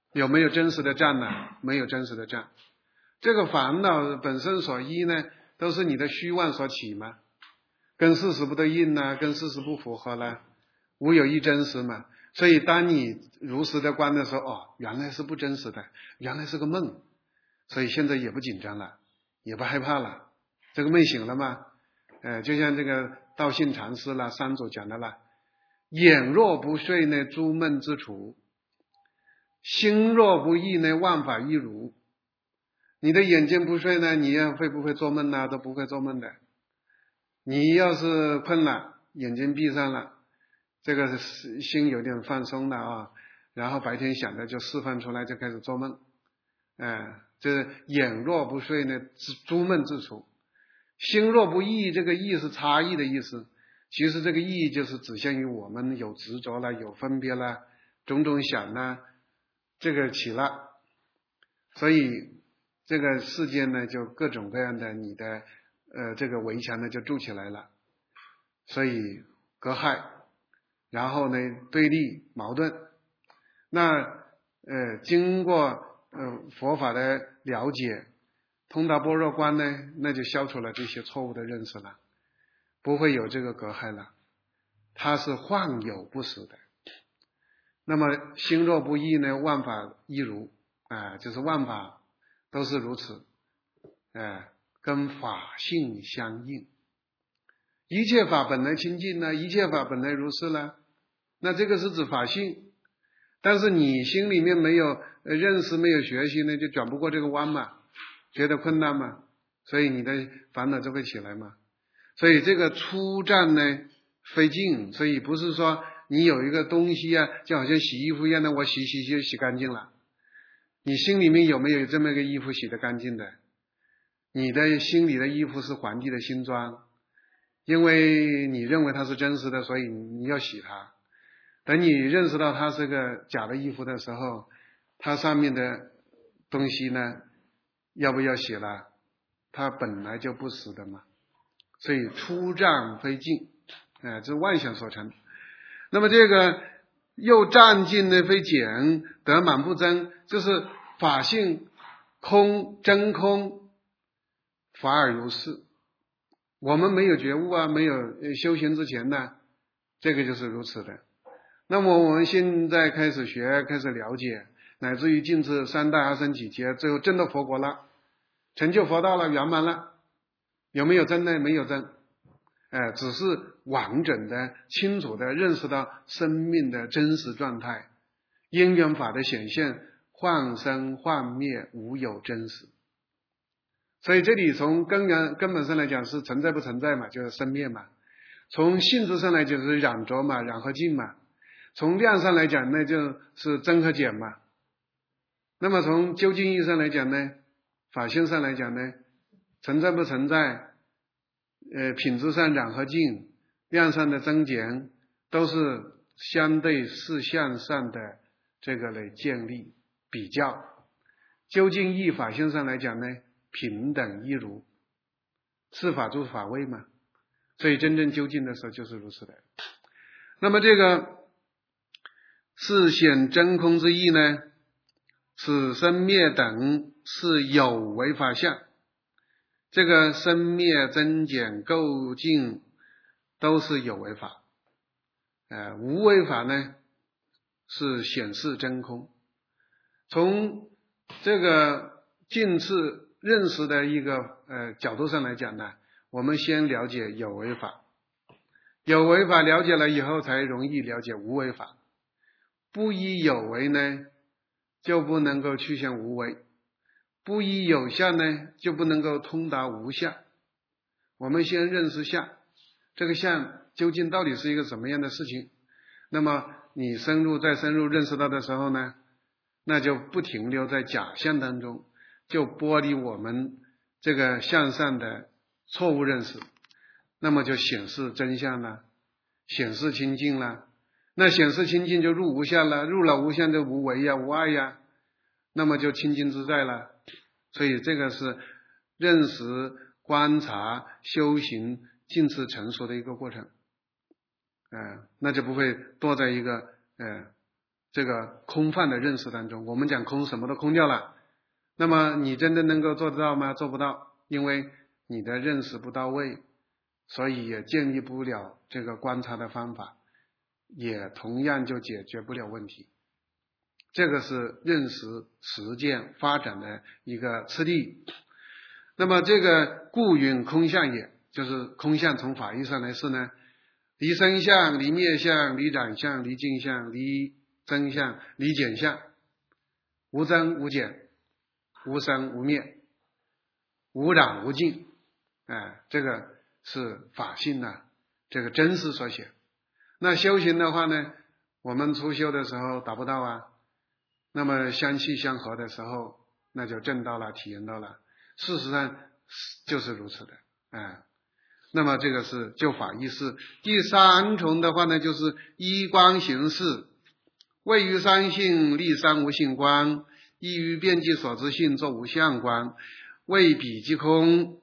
有没有真实的占呢？没有真实的占。这个烦恼本身所依呢，都是你的虚妄所起嘛，跟事实不对应呢，跟事实不符合了，无有一真实嘛。所以当你如实的观的时候，哦，原来是不真实的，原来是个梦，所以现在也不紧张了，也不害怕了，这个梦醒了嘛。就像这个道信禅师啦，三祖讲的啦，眼若不睡呢，诸梦之除；心若不异呢，万法亦如。你的眼睛不睡呢，你会不会做梦呢？都不会做梦的。你要是困了，眼睛闭上了，这个心有点放松了啊，然后白天想的就释放出来，就开始做梦。这眼若不睡呢，诸梦之除；心若不异，这个异是差异的意思。其实这个异就是指向于我们有执着了，有分别了，种种想呢，这个起了。所以这个世间呢，就各种各样的你的这个围墙呢就筑起来了，所以隔害，然后呢对立矛盾。那经过佛法的了解，通达般若观呢，那就消除了这些错误的认识了，不会有这个隔害了，它是幻有不实的。那么心若不异呢，万法亦如，就是万法都是如此，跟法性相应。一切法本来清净呢，一切法本来如是呢，那这个是指法性。但是你心里面没有认识，没有学习呢，就转不过这个弯嘛，觉得困难嘛，所以你的烦恼就会起来嘛。所以这个出障呢非净，所以不是说你有一个东西啊，就好像洗衣服一样的，我洗就洗干净了。你心里面有没有这么一个衣服洗得干净的？你的心里的衣服是皇帝的新装，因为你认为它是真实的，所以你要洗它。等你认识到它是个假的衣服的时候，它上面的东西呢，要不要洗了？它本来就不实的嘛。所以出障非净，这是妄想所成。那么这个又障尽呢非减，得满不增，就是法性空真空，法尔如是。我们没有觉悟啊，没有修行之前呢，这个就是如此的。那么我们现在开始学，开始了解，乃至于尽至三代阿僧祇劫，最后证到佛国了，成就佛道了，圆满了。有没有真呢？没有真，只是完整的、清楚的认识到生命的真实状态，因缘法的显现，幻生幻灭，无有真实。所以这里从根本上来讲是存在不存在嘛，就是生灭嘛；从性质上来讲是染着嘛，染和净嘛；从量上来讲那就是增和减嘛。那么从究竟意义上来讲呢，法性上来讲呢，存在不存在，品质上染和净，量上的增减，都是相对事项上的这个来建立比较。究竟义法性上来讲呢，平等一如，是法诸法位嘛，所以真正究竟的时候就是如此的。那么这个是显真空之意呢，此生灭等是有为法相。这个生灭增减构净都是有为法，无为法呢是显示真空。从这个近次认识的一个角度上来讲呢，我们先了解有为法，有为法了解了以后，才容易了解无为法。不依有为呢，就不能够去向无为；不依有相呢，就不能够通达无相。我们先认识相，这个相究竟到底是一个什么样的事情？那么你再深入认识到的时候呢，那就不停留在假象当中，就剥离我们这个向上的错误认识，那么就显示真相了，显示清净了。那显示清净就入无相了，入了无相就无为呀、无碍呀，那么就清净自在了。所以这个是认识、观察、修行近次成熟的一个过程，那就不会堕在一个这个空泛的认识当中，我们讲空什么都空掉了，那么你真的能够做得到吗？做不到，因为你的认识不到位，所以也建立不了这个观察的方法，也同样就解决不了问题。这个是认识实践发展的一个次第。那么这个故云空相也，就是空相从法义上来说呢，离生相、离灭相、离染相、离净相、离增相、离减相，无增无减，无生无灭，无染无净。这个是法性啊，这个真实所写。那修行的话呢，我们初修的时候达不到啊，那么相契相合的时候，那就证到了，体验到了。事实上就是如此的。那么这个是就法义事。第三重的话呢，就是依光行事，位于三性立三无性观，依于遍计所知性作无相观，为彼即空，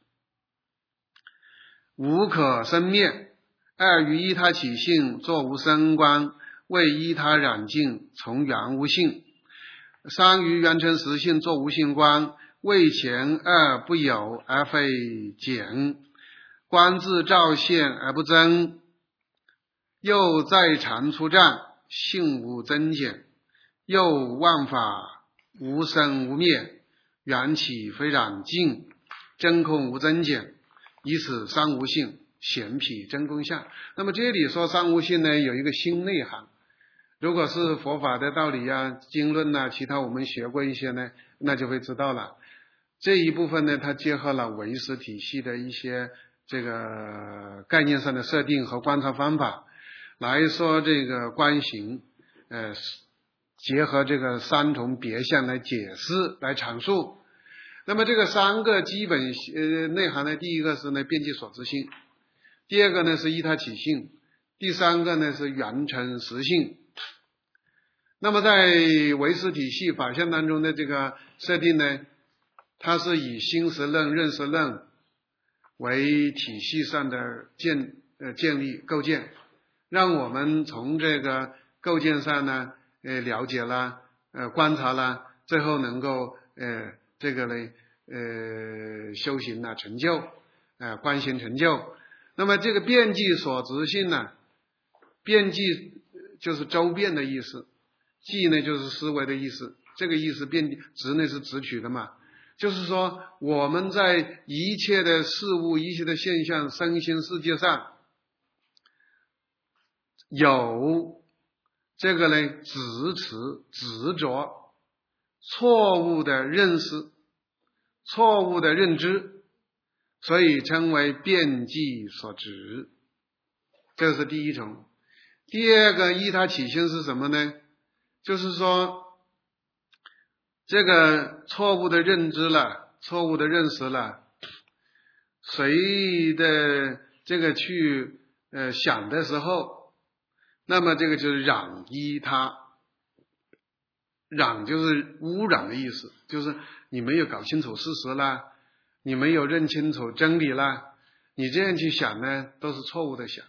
无可生灭。二于依他起性作无生观，为依他染净从缘无性。三于缘成实性作无性观，为前二不有而非减，观自照现而不增，又在常出障，性无增减，又万法无生无灭，缘起非染净，真空无增减，以此三无性，显辟真空相。那么这里说三无性呢，有一个新内涵。如果是佛法的道理啊、经论啊，其他我们学过一些呢，那就会知道了。这一部分呢，它结合了唯识体系的一些这个概念上的设定和观察方法，来说这个观行，结合这个三重别相来解释、来阐述。那么这个三个基本内涵呢，第一个是呢遍计所知性，第二个呢是依他起性，第三个呢是缘成实性。那么在唯识体系法相当中的这个设定呢，它是以心识论、认识论为体系上的建立构建，让我们从这个构建上呢了解了观察了，最后能够这个呢修行了成就观行成就。那么这个遍计所知性呢，遍计就是周遍的意思，计呢就是思维的意思，这个意思遍直呢是直取的嘛，就是说我们在一切的事物、一切的现象、身心世界上有这个呢执持、执着、错误的认识、错误的认知，所以称为遍计所执，这是第一重。第二个依他起性是什么呢？就是说这个错误的认知了，错误的认识了，谁的这个去想的时候，那么这个就是染依他。染就是污染的意思，就是你没有搞清楚事实啦，你没有认清楚真理啦，你这样去想呢都是错误的想，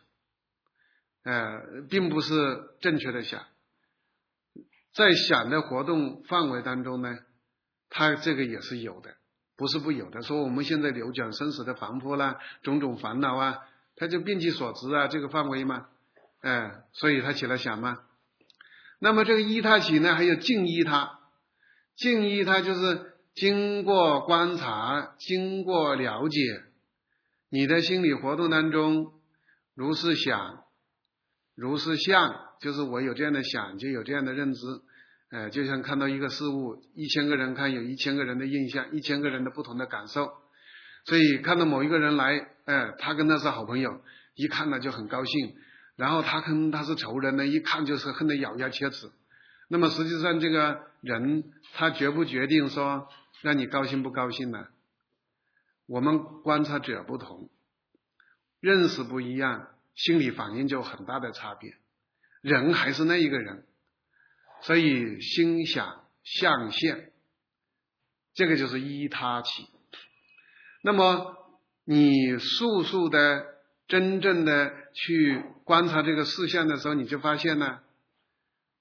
并不是正确的想。在想的活动范围当中呢，它这个也是有的，不是不有的。说我们现在流转生死的凡夫啦，种种烦恼啊，它就遍计所知啊，这个范围嘛，所以它起来想嘛。那么这个依他起呢，还有净依他。净依他就是经过观察，经过了解，你的心理活动当中，如是想，如是相，就是我有这样的想，就有这样的认知。就像看到一个事物，1000个人看有1000个人的印象，1000个人的不同的感受。所以看到某一个人来，他跟他是好朋友，一看呢就很高兴。然后他跟他是仇人呢，一看就是恨得咬牙切齿。那么实际上这个人他决不决定说让你高兴不高兴呢？我们观察者不同，认识不一样，心理反应就很大的差别。人还是那一个人，所以心想象现，这个就是依他起。那么你速的真正的去观察这个事项的时候，你就发现呢，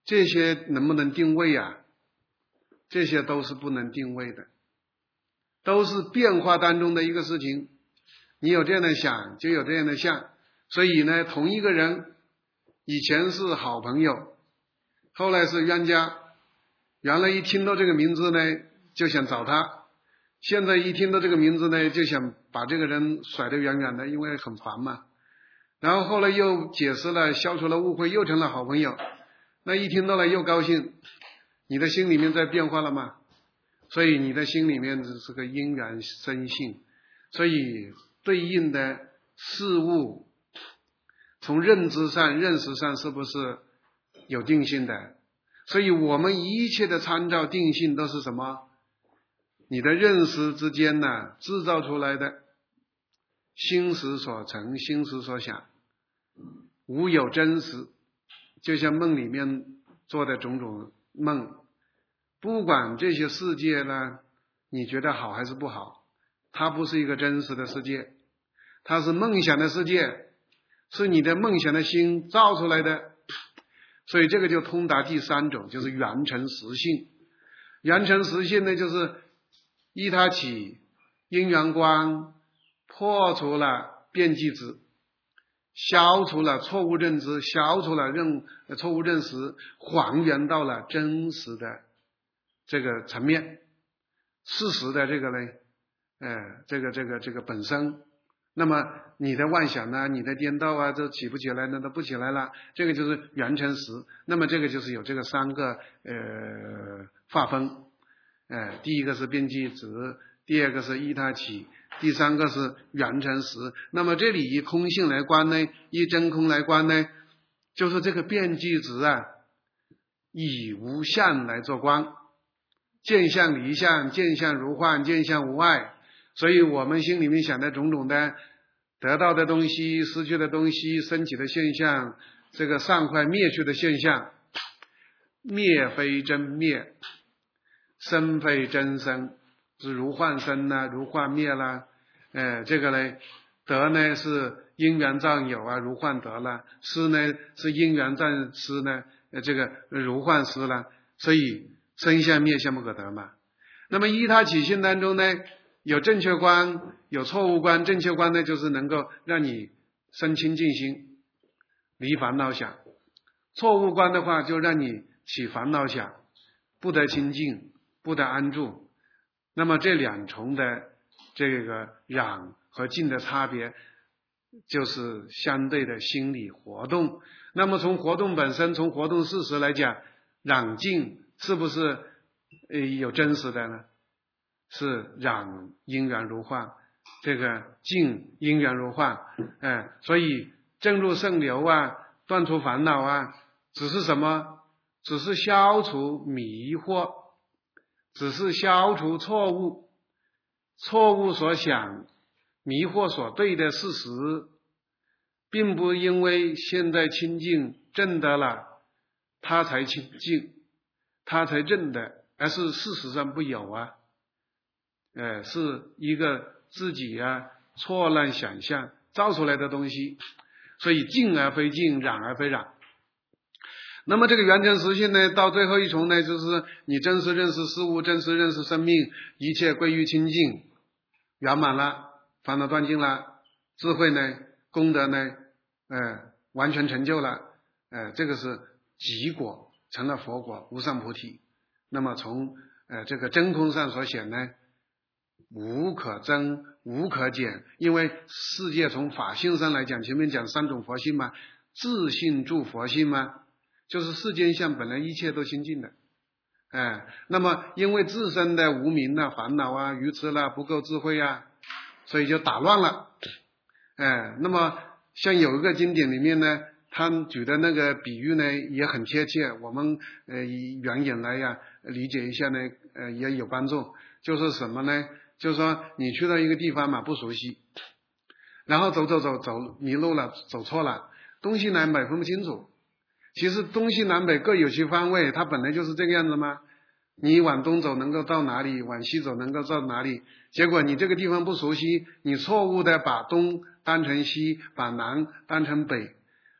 这些能不能定位啊？这些都是不能定位的，都是变化当中的一个事情。你有这样的想，就有这样的相。所以呢，同一个人以前是好朋友，后来是冤家，原来一听到这个名字呢就想找他，现在一听到这个名字呢就想把这个人甩得远远的，因为很烦嘛。然后后来又解释了，消除了误会，又成了好朋友，那一听到了又高兴。你的心里面在变化了吗？所以你的心里面是个因缘生性，所以对应的事物从认知上认识上是不是有定性的？所以我们一切的参照定性都是什么？你的认识之间呢制造出来的，心识所成，心识所想，无有真实。就像梦里面做的种种梦，不管这些世界呢你觉得好还是不好，它不是一个真实的世界，它是梦想的世界，是你的梦想的心造出来的。所以这个就通达第三种，就是缘成实性。缘成实性呢，就是依他起因缘观，破除了变计执，消除了错误认知，消除了错误认识，还原到了真实的这个层面，事实的这个呢这个本身。那么你的妄想呢，你的颠倒啊，这起不起来呢？都不起来了，这个就是缘成实。那么这个就是有这个三个划分，第一个是变计执，第二个是依他起，第三个是缘成实。那么这里以空性来观呢，以真空来观呢，就是这个变计执啊，以无相来做观，见相离相，见相如幻，见相无碍。所以我们心里面想的种种的得到的东西，失去的东西，升起的现象，这个善坏灭去的现象，灭非真灭，生非真生，是如幻生啦，如幻灭啦。这个呢，得呢是因缘障有啊，如幻得啦；失呢是因缘障失呢，这个如幻失啦。所以生相灭相不可得嘛。那么依他起性当中呢，有正确观，有错误观。正确观呢，就是能够让你生清净心，离烦恼想；错误观的话，就让你起烦恼想，不得清净，不得安住。那么这两重的这个染和净的差别，就是相对的心理活动。那么从活动本身，从活动事实来讲，染净是不是有真实的呢？是染因缘如幻，这个净因缘如幻。所以正入圣流啊，断除烦恼啊，只是什么？只是消除迷惑，只是消除错误所想，迷惑所对的事实，并不因为现在清净证得了，他才清净，他才证的，而是事实上不有啊。是一个自己错乱想象造出来的东西。所以净而非净，染而非染。那么这个缘成实性呢，到最后一重呢，就是你真实认识事物，真实认识生命，一切归于清净，圆满了，烦恼断尽了，智慧呢，功德呢完全成就了，这个是极果，成了佛果，无上菩提。那么从这个真空上所显呢，无可增无可减。因为世界从法性上来讲，前面讲三种佛性嘛，自性住佛性嘛，就是世间相本来一切都清净的。那么因为自身的无明啊、烦恼啊、愚痴啦、不够智慧啊，所以就打乱了。那么像有一个经典里面呢，他举的那个比喻呢也很贴切，我们以原引来理解一下呢也有帮助。就是什么呢？就是说你去到一个地方嘛，不熟悉，然后走迷路了，走错了，东西南北分不清楚。其实东西南北各有其方位，它本来就是这个样子吗？你往东走能够到哪里，往西走能够到哪里，结果你这个地方不熟悉，你错误的把东当成西，把南当成北，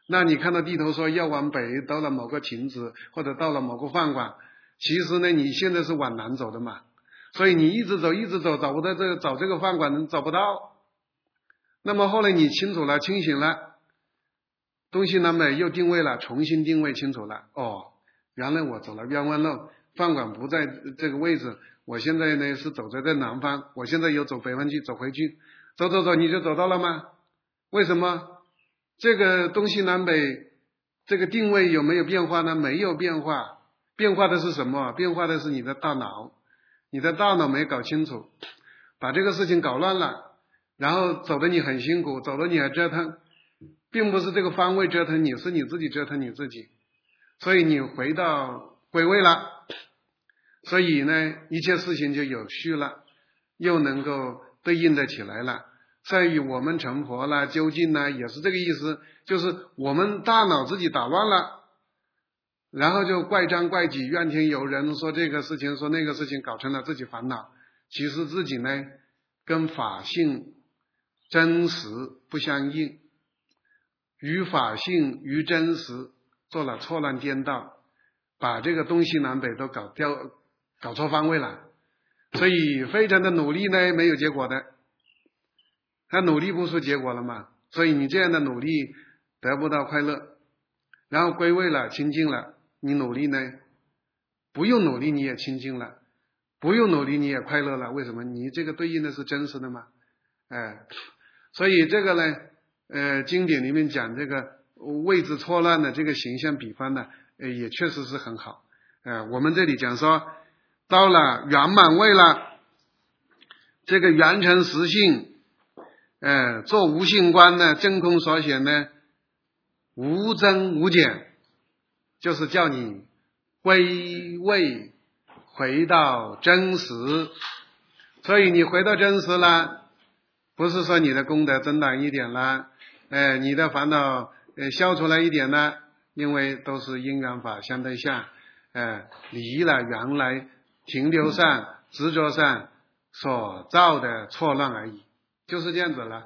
那你看到地头说要往北，到了某个亭子或者到了某个饭馆，其实呢你现在是往南走的嘛，所以你一直走找不到找这个饭馆找不到。那么后来你清楚了，清醒了，东西南北又定位了，重新定位清楚了，原来我走了冤枉路，饭馆不在这个位置，我现在呢是走在南方，我现在又走北方去，走回去，走你就走到了吗？为什么？这个东西南北这个定位有没有变化呢？没有变化，变化的是什么？变化的是你的大脑，你的大脑没搞清楚，把这个事情搞乱了，然后走得你很辛苦，走得你还折腾，并不是这个方位折腾你，是你自己折腾你自己，所以你回到归位了，所以呢一切事情就有序了，又能够对应的起来了。在于我们成佛了究竟呢也是这个意思，就是我们大脑自己打乱了，然后就怪张怪己，怨天尤人，说这个事情说那个事情，搞成了自己烦恼。其实自己呢跟法性真实不相应，与法性与真实做了错乱颠倒，把这个东西南北都搞错方位了，所以非常的努力呢没有结果的，他努力不出结果了嘛，所以你这样的努力得不到快乐，然后归位了清净了，你努力呢不用努力你也清净了，不用努力你也快乐了，为什么？你这个对应的是真实的嘛，所以这个呢经典里面讲这个位置错乱的这个形象比方呢也确实是很好。我们这里讲说到了圆满位了，这个圆成实性，做无性观呢，真空所显呢无增无减，就是叫你归位回到真实。所以你回到真实了，不是说你的功德增长一点了，你的烦恼消除了一点了，因为都是因缘法相对相，离了原来停留上执着上所造的错乱而已，就是这样子了。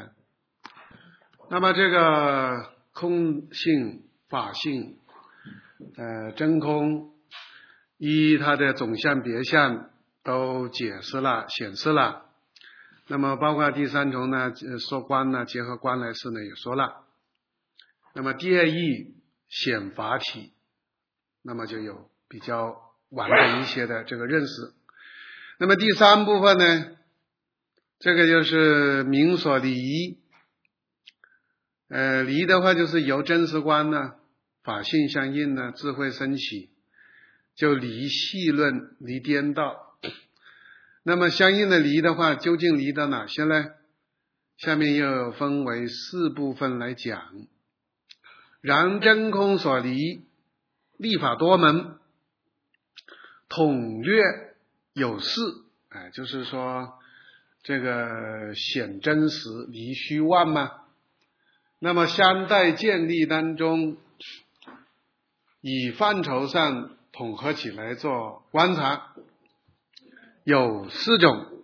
那么这个空性法性真空依它的总相别相都解释了显示了，那么包括第三重呢说观呢结合观来示呢也说了，那么第二义显法体，那么就有比较完整一些的这个认识。那么第三部分呢，这个就是明所离，离的话就是由真实观呢法性相应呢智慧升起，就离细论离颠倒。那么相应的离的话究竟离到哪些呢？下面又分为4部分来讲。然真空所离，立法多门，统略有事，就是说这个显真实离虚妄嘛。那么相待建立当中，以范畴上统合起来做观察，有4种。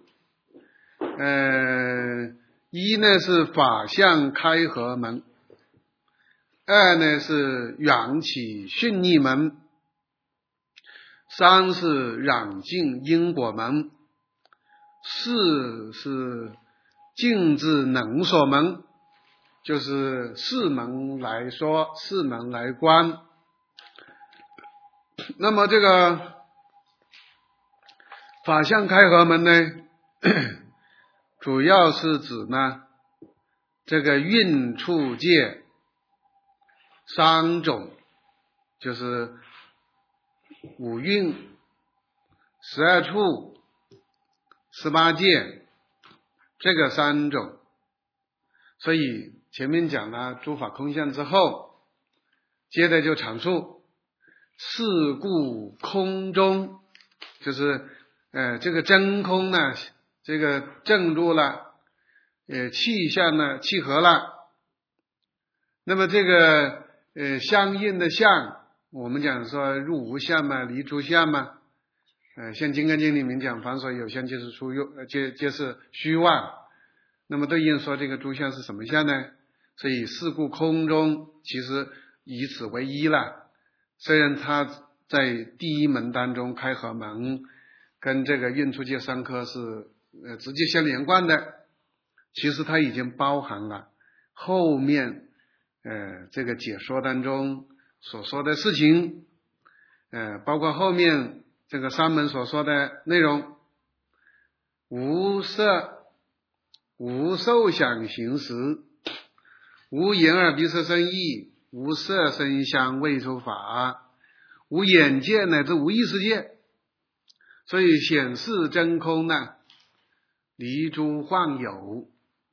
一呢是法相开合门，二呢是缘起训逆门，三是染净因果门，四是净智能所门，就是4门来说，4门来观。那么这个法相开合门呢主要是指呢这个蕴处界3种，就是5蕴、12处、18界，这个3种。所以前面讲了诸法空相之后，接着就阐述是故空中，就是这个真空呢这个证入了，气相呢契合了，那么这个相应的相，我们讲说入无相嘛，离诸相嘛，像金刚经里面讲凡所有相皆是皆是虚妄，那么对应说这个诸相是什么相呢？所以是故空中其实以此为一了。虽然它在第一门当中开合门跟这个运出界三科是直接相连贯的，其实它已经包含了后面这个解说当中所说的事情，包括后面这个三门所说的内容，无色无受想行识，无眼耳鼻舌身意，无色声香味触法，无眼界乃至无意识界。所以显示真空呢，离诸幻有。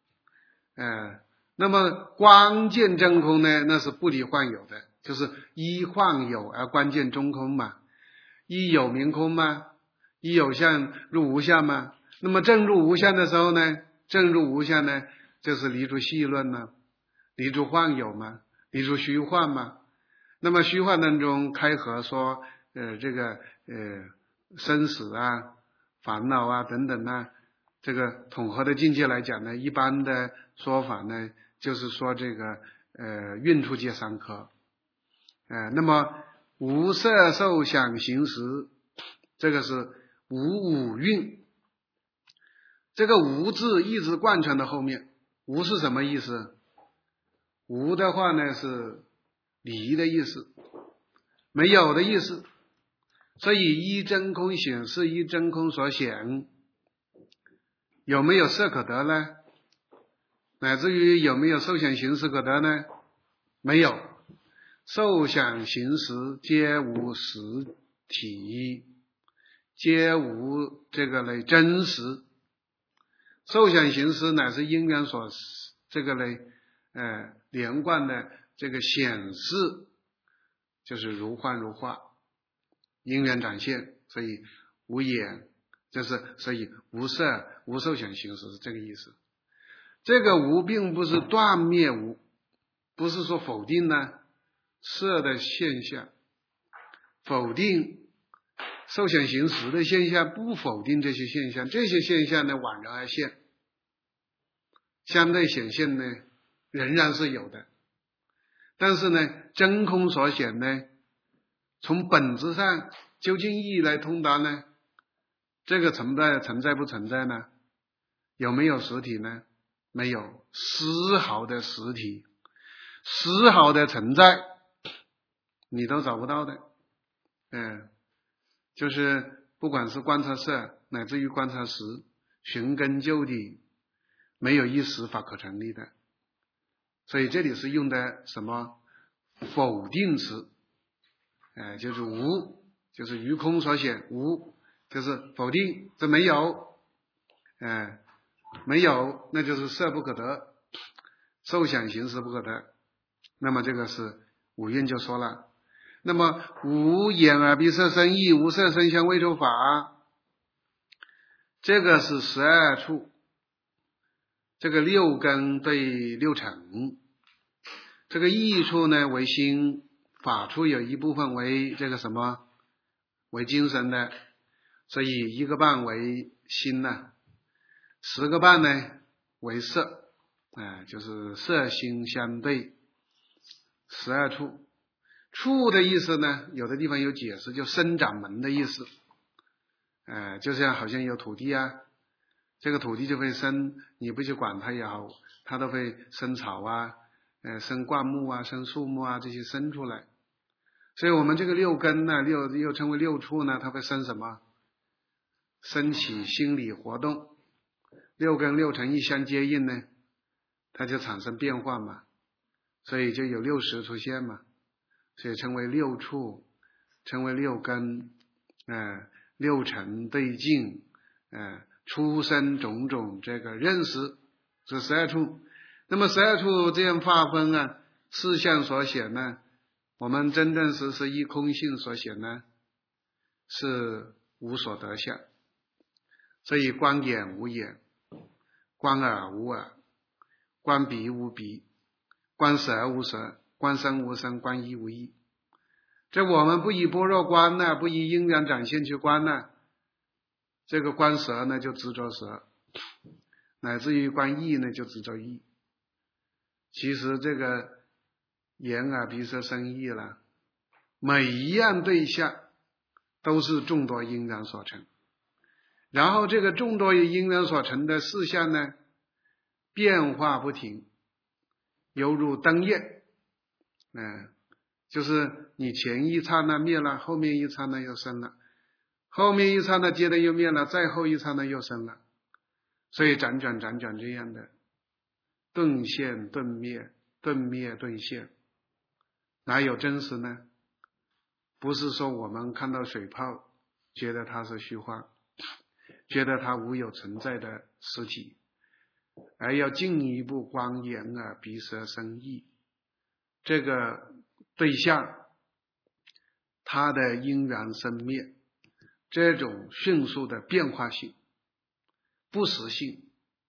那么观见真空呢，那是不离幻有的，就是依幻有而观见中空嘛，依有明空嘛，依有相入无相嘛。那么正入无相的时候呢，正入无相呢，就是离诸细论嘛，离诸幻有嘛，离诸虚幻嘛。那么虚幻当中开合说这个生死啊、烦恼啊等等啊，这个统合的境界来讲呢，一般的说法呢，就是说这个运出界三科。那么无色受想行识，这个是无五蕴。这个无字一直贯穿到后面。无是什么意思？无的话呢是离的意思，没有的意思。所以依真空显示，依真空所显，有没有色可得呢？乃至于有没有受想行识可得呢？没有。受想行识皆无实体，皆无这个类真实。受想行识乃是因缘所这个类连贯的这个显示，就是如幻如化，因缘展现。所以无眼，所以无色无受想行识是这个意思。这个无并不是断灭无，不是说否定呢色的现象，否定受想行识的现象，不否定这些现象。这些现象呢宛然而现，相对显现呢仍然是有的。但是呢真空所显呢，从本质上究竟意义来通达呢，这个存在不存在呢？有没有实体呢？没有丝毫的实体，丝毫的存在你都找不到的。就是不管是观察色乃至于观察识，寻根究底，没有一时法可成立的。所以这里是用的什么否定词，就是无，就是于空所显，无就是否定，这没有，没有，那就是色不可得，受想行识不可得。那么这个是五蕴就说了。那么无眼耳鼻舌身意，无色声香味触法，这个是12处，这个六根对六尘。这个意处呢为心，法处有一部分为这个什么为精神的，所以1个半为心呢，10个半呢为色，就是色心相对12处。处的意思呢，有的地方有解释，就生长门的意思。就像好像有土地啊，这个土地就会生，你不去管它也好，它都会生草啊，生灌木啊，生树木啊，这些生出来。所以我们这个六根呢，又称为六处呢，它会生什么？生起心理活动。六根六尘一相接应呢，它就产生变化嘛，所以就有六识出现嘛，所以称为六处，称为六根，六尘对境，出生种种这个认识，是12处。那么12处这样划分啊，四相所显呢，我们真正是依空性所显呢，是无所得相。所以观眼无眼，观耳无耳，观鼻无鼻，观舌无舌，观身无身，观意无意。这我们不以般若观呢，不以因缘展现去观呢，这个观舌呢就执着舌，乃至于观意呢就执着意。其实这个眼耳鼻舌身意了，每一样对象都是众多因缘所成，然后这个众多因缘所成的事项呢，变化不停，犹如灯焰，就是你前一刹那灭了，后面一刹那又生了，后面一刹那接着又灭了，再后一刹那又生了，所以辗转这样的顿现顿灭，顿灭顿现，哪有真实呢？不是说我们看到水泡觉得它是虚幻，觉得它无有存在的实体，而要进一步观眼耳鼻舌身意这个对象它的因缘生灭，这种迅速的变化性、不实性，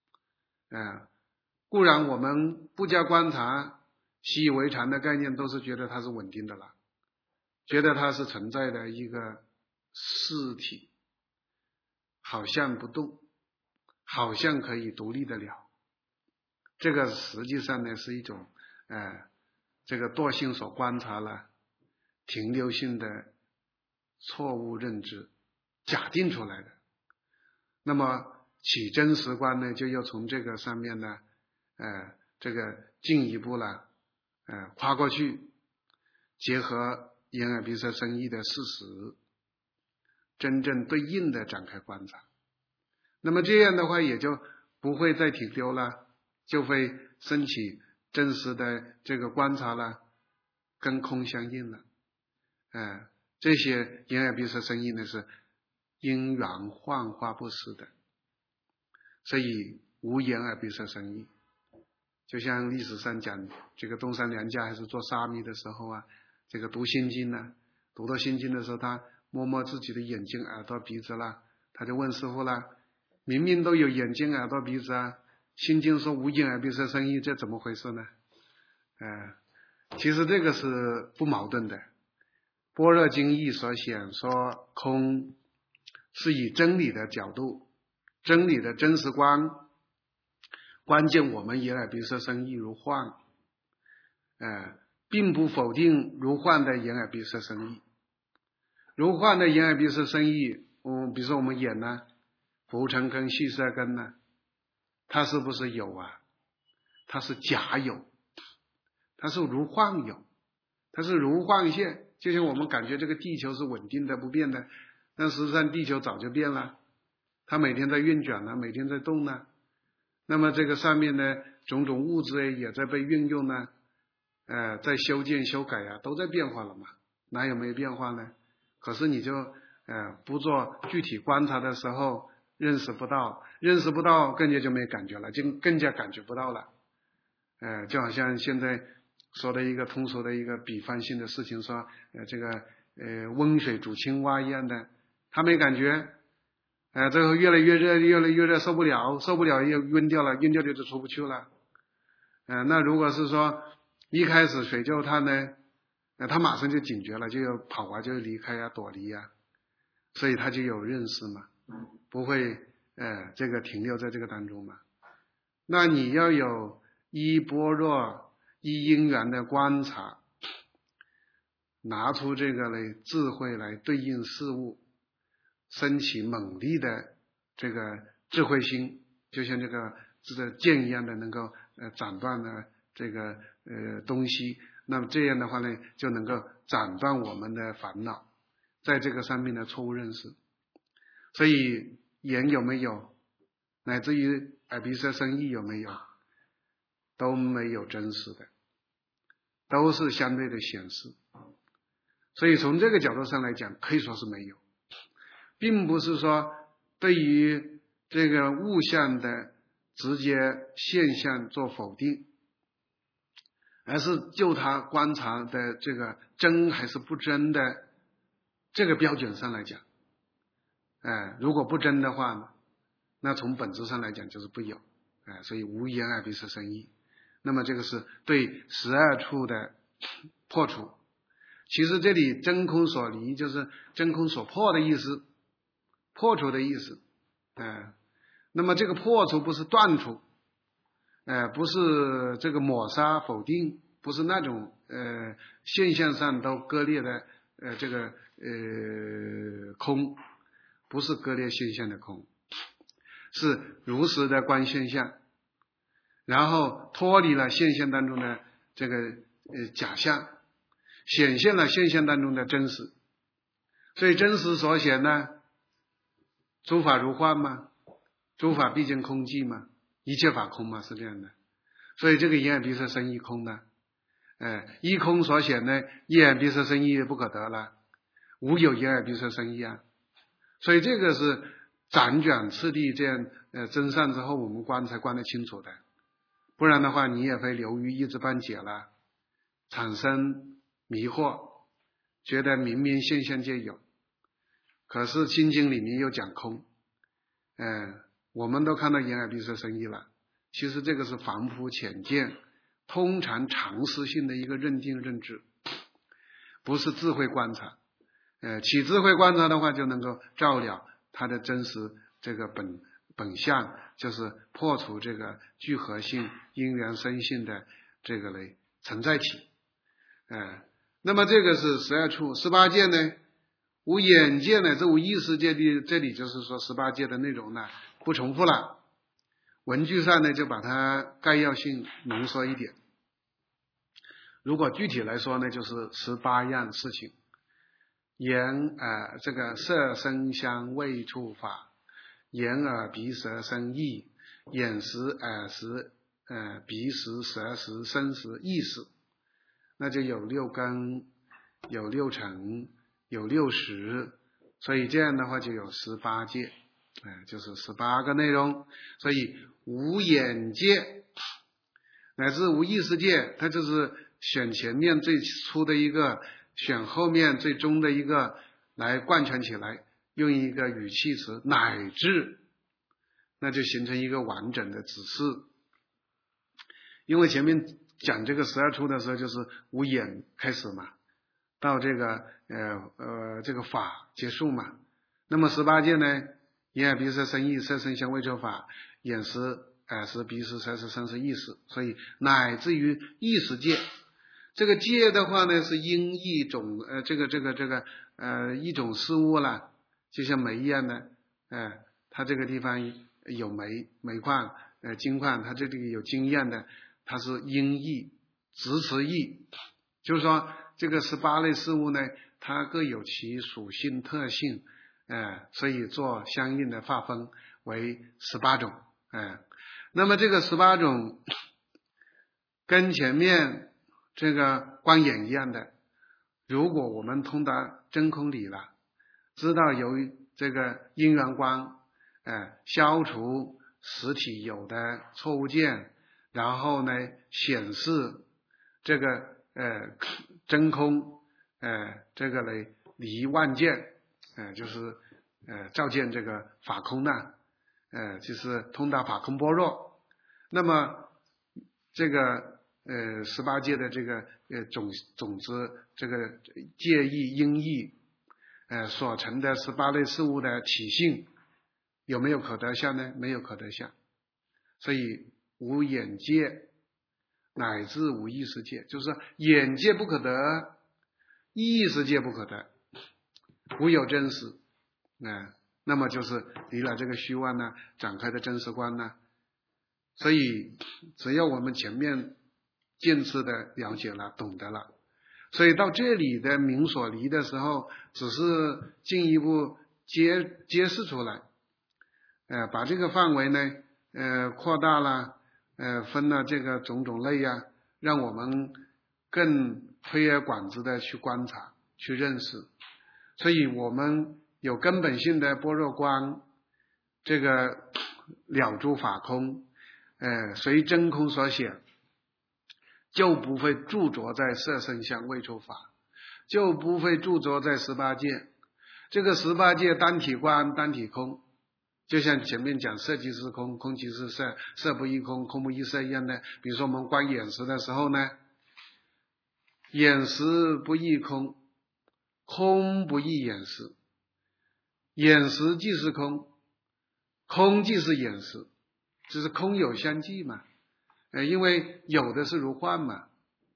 固然我们不加观察，习以为常的概念都是觉得它是稳定的了，觉得它是存在的一个事体，好像不动，好像可以独立得了。这个实际上呢是一种这个惰性所观察了停留性的错误认知，假定出来的。那么起真实观呢，就要从这个上面呢这个进一步了跨过去，结合眼耳鼻舌身意的事实，真正对应的展开观察。那么这样的话也就不会再停留了，就会升起真实的这个观察了，跟空相应了。这些眼耳鼻舌身意呢是因缘幻化不实的，所以无眼耳鼻舌身意。就像历史上讲这个东山娘家还是做沙弥的时候啊，这个读心经呢，读到心经的时候，他摸摸自己的眼睛耳朵鼻子了，他就问师父了，明明都有眼睛耳朵鼻子啊，心经说无眼耳鼻舌身意，这怎么回事呢？其实这个是不矛盾的。般若经义所显说空是以真理的角度，真理的真实观关键我们眼耳鼻舌身意如幻，并不否定如幻的眼耳鼻舌身意。如幻的眼耳鼻舌身意，比如说我们眼呢，浮尘根、细色根呢，它是不是有啊？它是假有，它是如幻有，它是如幻现。就像我们感觉这个地球是稳定的不变的，但实际上地球早就变了，它每天在运转呢，每天在动呢。那么这个上面呢，种种物质也在被运用呢，在修建修改啊，都在变化了嘛，哪有没变化呢？可是你就不做具体观察的时候认识不到，更加就没感觉了，就更加感觉不到了。就好像现在说的一个通俗的一个比方性的事情，说这个温水煮青蛙一样的，他没感觉，最后越来越热，受不了又晕掉了，晕掉就出不去了。那如果是说一开始水就他呢，他马上就警觉了，就要跑啊，就要离开啊，躲离啊，所以他就有认识嘛，不会这个停留在这个当中嘛。那你要有依般若依因缘的观察，拿出这个智慧来对应事物，升起猛力的这个智慧心，就像这个剑一样的，能够斩断的这个东西。那么这样的话呢，就能够斩断我们的烦恼，在这个上面的错误认识。所以眼有没有，乃至于耳鼻舌身意有没有，都没有真实的，都是相对的显示。所以从这个角度上来讲，可以说是没有，并不是说对于这个物象的直接现象做否定，而是就他观察的这个真还是不真的这个标准上来讲，如果不真的话呢，那从本质上来讲就是不有，所以无眼耳鼻舌身意。那么这个是对12处的破除。其实这里真空所离就是真空所破的意思，破除的意思。那么这个破除不是断除，不是这个抹杀否定，不是那种现象上都割裂的空，不是割裂现象的空，是如实的观现象，然后脱离了现象当中的这个假象，显现了现象当中的真实。所以真实所显呢，诸法如幻嘛，诸法毕竟空寂嘛，一切法空嘛，是这样的。所以这个眼耳鼻舌身意空呢，一空所显呢，眼耳鼻舌身意不可得了，无有眼耳鼻舌身意啊。所以这个是辗转次第这样真善之后，我们观才观得清楚的，不然的话你也会流于一知半解了，产生迷惑，觉得明明现象皆有，可是心经里面又讲空，我们都看到眼耳鼻舌身意了，其实这个是凡夫浅见通常常识性的一个认定认知，不是智慧观察。起智慧观察的话，就能够照了它的真实这个本相，就是破除这个聚合性因缘生性的这个类存在体。那么这个是12处，18界呢，无眼界呢，这无意识界的，这里就是说18界的内容呢不重复了，文句上呢就把它概要性浓缩一点。如果具体来说呢，就是18样事情。这个色声香味触法，眼耳鼻舌身意，眼识耳识鼻识舌识身识意识，那就有6根，有6尘，有6识，所以这样的话就有18界，就是18个内容。所以无眼界乃至无意识界，它就是选前面最初的一个，选后面最终的一个来贯穿起来，用一个语气词乃至，那就形成一个完整的指示。因为前面讲这个12处的时候就是无眼开始嘛，到这个这个法结束嘛。那么18界呢，眼耳鼻舌身意，色声香味触法，眼识耳识鼻识舌识身识意识，所以乃至于意识界。这个界的话呢，是因一种一种事物啦，就像煤一样的，它这个地方有煤矿，金矿，它这里有金一样的，它是因义直持义，就是说这个18类事物呢，它各有其属性特性，所以做相应的划分为18种，那么这个18种跟前面这个观眼一样的，如果我们通达真空理了，知道由于这个因缘光，消除实体有的错误见，然后呢显示这个真空，这个呢离万见，就是照见这个法空呢，就是通达法空般若。那么这个18界的这个种子，这个界义因义所成的18类事物的体性，有没有可得相呢？没有可得相。所以无眼界乃至无意识界，就是说眼界不可得，意识界不可得，无有真实，那么就是离了这个虚妄呢，展开的真实观呢。所以只要我们前面渐次的了解了，懂得了，所以到这里的明所离的时候，只是进一步揭示出来，把这个范围呢扩大了，分了这个种种类啊，让我们更推而广之的去观察去认识。所以我们有根本性的般若观，这个了诸法空，随真空所显，就不会驻着在色声香味触法，就不会驻着在18界。这个18界单体观单体空，就像前面讲色即是空，空即是色，色不异空，空不异色一样的。比如说我们观眼识的时候呢，眼识不异空，空不异眼识，眼识即是空，空即是眼识，就是空有相继嘛。因为有的是如幻嘛，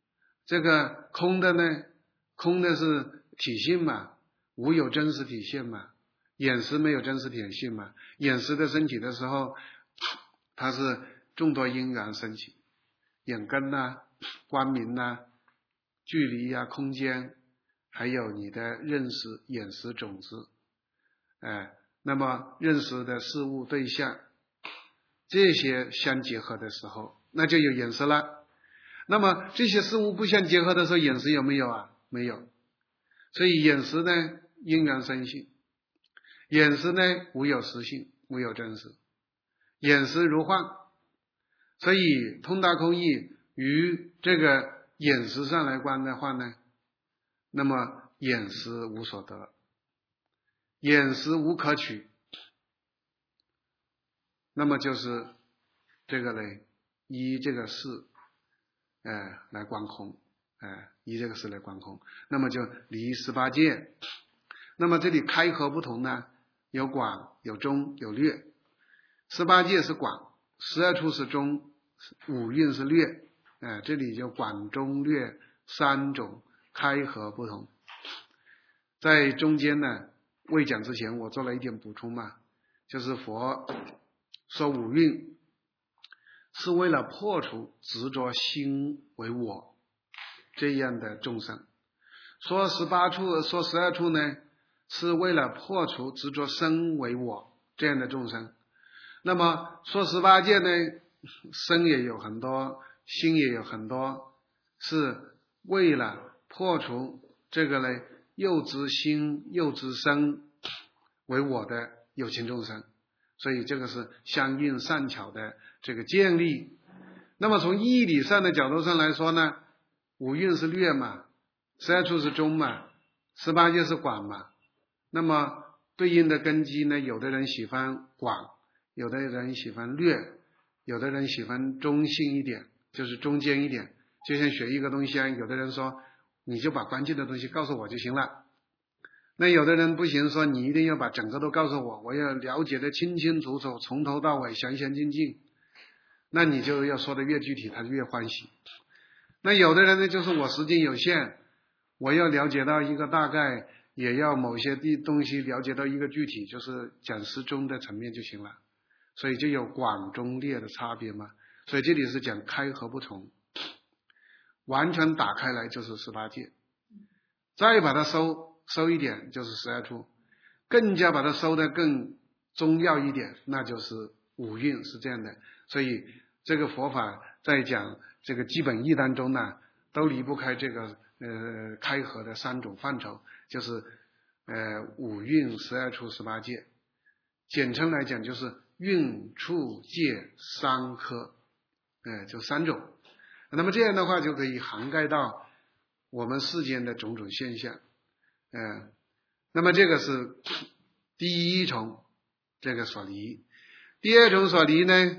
这个空的呢，空的是体性嘛，无有真实体现嘛，眼识没有真实体性嘛，眼识的升起的时候，它是众多因缘升起，眼根啊、光明啊、距离啊、空间，还有你的认识眼识种子，那么认识的事物对象，这些相结合的时候，那就有眼识了。那么这些事物不相结合的时候，眼识有没有啊？没有。所以眼识呢，因缘生性；眼识呢，无有实性，无有真实。眼识如幻，所以通达空义于这个眼识上来观的话呢，那么眼识无所得，眼识无可取，那么就是这个呢，依这个事来观空，依这个事来观空，那么就离18界。那么这里开合不同呢，有广有中有略。18界是广，12处是中，5蕴是略，这里就广中略3种开合不同。在中间呢，未讲之前我做了一点补充嘛，就是佛说5蕴是为了破除执着心为我这样的众生，说18处说12处呢，是为了破除执着身为我这样的众生。那么说18界呢，身也有很多，心也有很多，是为了破除这个呢又知心又知身为我的有情众生，所以这个是相应善巧的这个建立。那么从义理上的角度上来说呢，5蕴是略嘛，12处是中嘛，18界是广嘛，那么对应的根基呢，有的人喜欢广，有的人喜欢略，有的人喜欢中性一点，就是中间一点。就像学一个东西啊，有的人说你就把关键的东西告诉我就行了，那有的人不行，说你一定要把整个都告诉我，我要了解的清清楚楚，从头到尾详详尽尽，那你就要说的越具体他就越欢喜。那有的人呢，就是我时间有限，我要了解到一个大概，也要某些东西了解到一个具体，就是讲适中的层面就行了，所以就有广中略的差别嘛。所以这里是讲开合不同，完全打开来就是18界，再把它收一点就是12处，更加把它收得更重要一点，那就是5蕴，是这样的。所以这个佛法在讲这个基本义当中呢，都离不开这个开合的3种范畴，就是5蕴、12处、18界，简称来讲就是蕴处界3科，就3种。那么这样的话就可以涵盖到我们世间的种种现象。那么这个是第一重这个所离。第二种所离呢，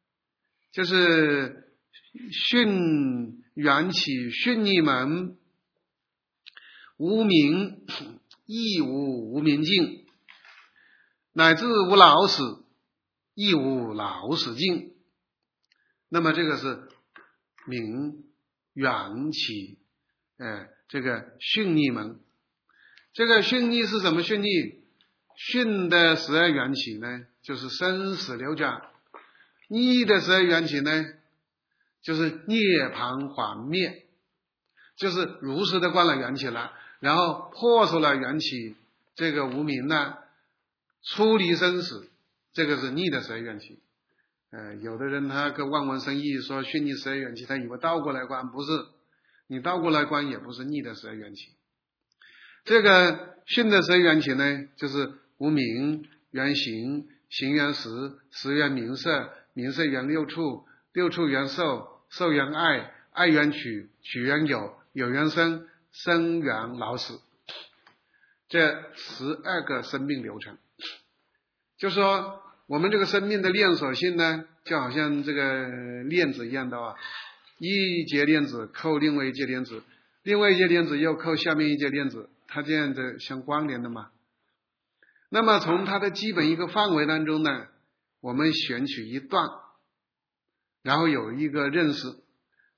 就是训缘起训逆门，无明亦无明尽，乃至无老死亦无老死尽。那么这个是明缘起这个训逆门。这个训逆是什么训逆？训的12缘起呢，就是生死流转；逆的12缘起呢，就是涅槃还灭，就是如实的观了缘起了，然后破除了缘起这个无明呢，出离生死，这个是逆的12缘起。有的人他个望文生义说训逆12缘起，他以为倒过来观，不是，你倒过来观也不是逆的12缘起。这个训的12缘起呢，就是无明缘行，行缘识，识缘名色，名色缘6处，6处缘受，受缘爱，爱缘取，取缘有，有缘生，生缘老死，这12个生命流程。就说我们这个生命的链锁性呢，就好像这个链子一样的一节链子扣另外一节链子，另外一节链子又扣下面一节链子，它这样的相关联的嘛。那么从它的基本一个范围当中呢，我们选取一段，然后有一个认识，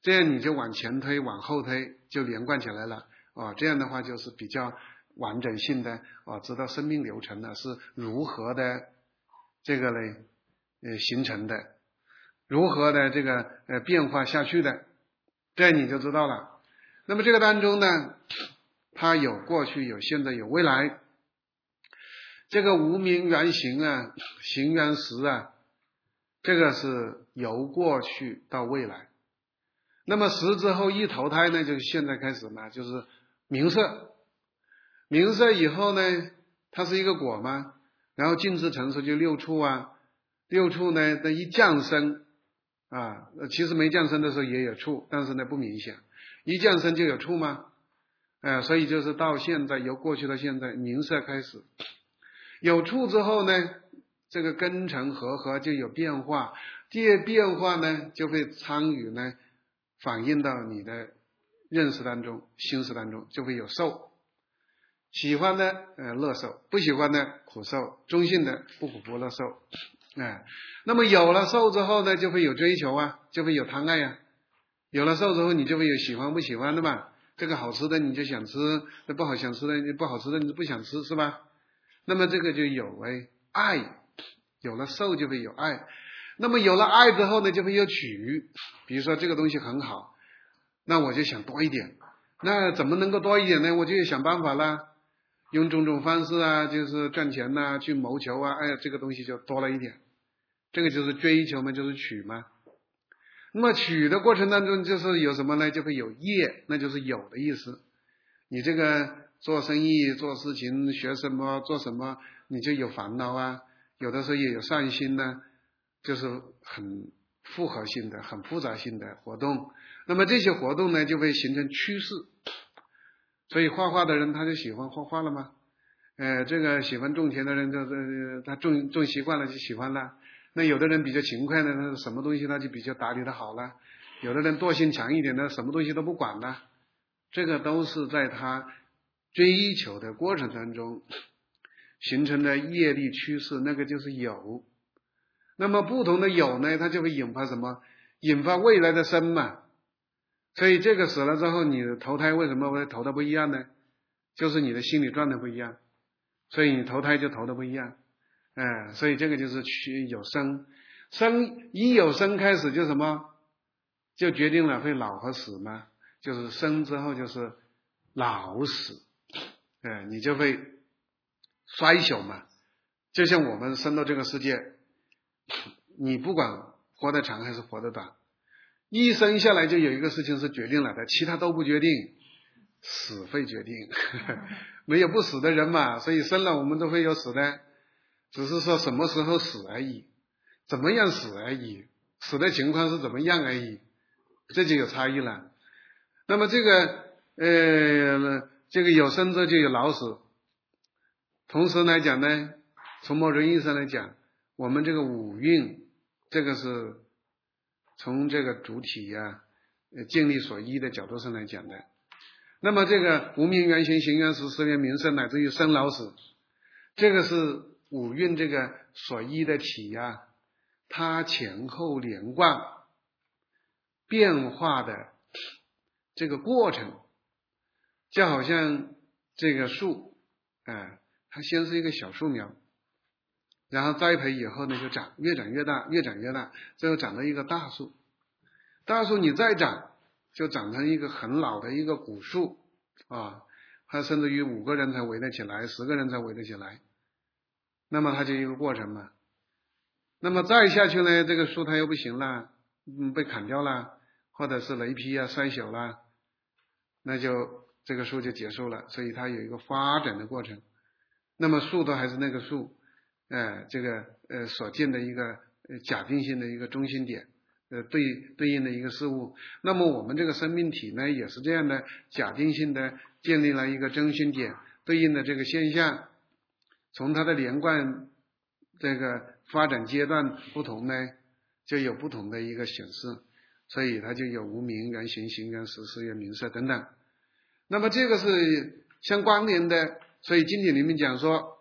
这样你就往前推往后推就连贯起来了这样的话就是比较完整性的知道生命流程呢是如何的这个呢形成的，如何的这个变化下去的，这样你就知道了。那么这个当中呢，它有过去有现在有未来，这个无名缘行啊，行缘识啊，这个是由过去到未来。那么识之后一投胎呢，就是现在开始嘛，就是名色。名色以后呢，它是一个果嘛，然后尽知成熟就六处啊，六处呢它一降生其实没降生的时候也有处，但是呢不明显，一降生就有处嘛，所以就是到现在，由过去到现在，名色开始有处之后呢，这个根尘合就有变化，这些变化呢就会参与呢反映到你的认识当中、心识当中，就会有受，喜欢的乐受，不喜欢的苦受，中性的不苦不乐受。那么有了受之后呢，就会有追求啊，就会有贪爱啊。有了受之后，你就会有喜欢不喜欢的嘛。这个好吃的你就想吃，那不好想吃的不好吃的你就不想吃，是吧？那么这个就有爱，有了受就会有爱。那么有了爱之后呢，就会有取。比如说这个东西很好，那我就想多一点。那怎么能够多一点呢？我就想办法啦，用种种方式啊，就是赚钱呐，去谋求啊，这个东西就多了一点。这个就是追求嘛，就是取嘛。那么取的过程当中就是有什么呢？就会有业，那就是有的意思。你这个做生意、做事情、学什么、做什么，你就有烦恼啊，有的时候也有善心呢，就是很复合性的、很复杂性的活动。那么这些活动呢，就会形成趋势。所以画画的人他就喜欢画画了吗？这个喜欢种田的人他种习惯了就喜欢了。那有的人比较勤快的，那什么东西他就比较打理的好了。有的人惰性强一点的，什么东西都不管了。这个都是在他追求的过程当中形成的业力趋势，那个就是有。那么不同的有呢，它就会引发什么？引发未来的生嘛。所以这个死了之后，你的投胎为什么会投的不一样呢？就是你的心理状态不一样，所以你投胎就投的不一样。所以这个就是有生，一有生开始就什么，就决定了会老和死嘛，就是生之后就是老死，你就会衰朽嘛。就像我们生到这个世界，你不管活得长还是活得短，一生下来就有一个事情是决定了的，其他都不决定，死会决定。没有不死的人嘛，所以生了我们都会有死的。只是说什么时候死而已，怎么样死而已，死的情况是怎么样而已，这就有差异了。那么这个有生者就有老死。同时来讲呢，从某种意义上来讲，我们这个五蕴，这个是从这个主体建立所依的角度上来讲的。那么这个无明缘行、行缘识、识缘名色，乃至于生老死，这个是五蕴这个所依的体它前后连贯变化的这个过程，就好像这个树它先是一个小树苗，然后栽培以后呢就长，越长越大，越长越大，最后长到一个大树。大树你再长，就长成一个很老的一个古树它甚至于5个人才围得起来，10个人才围得起来。那么它就一个过程嘛。那么再下去呢，这个树它又不行了，被砍掉了，或者是雷劈摔朽了，那就这个树就结束了。所以它有一个发展的过程。那么树都还是那个树，这个所见的一个假定性的一个中心点，对应的一个事物。那么我们这个生命体呢，也是这样的，假定性的建立了一个中心点，对应的这个现象。从它的连贯这个发展阶段不同呢，就有不同的一个显示，所以它就有无明缘行、行缘识、识缘名色等等。那么这个是相关联的，所以经典里面讲说，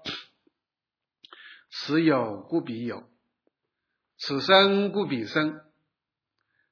此有故彼有，此生故彼生，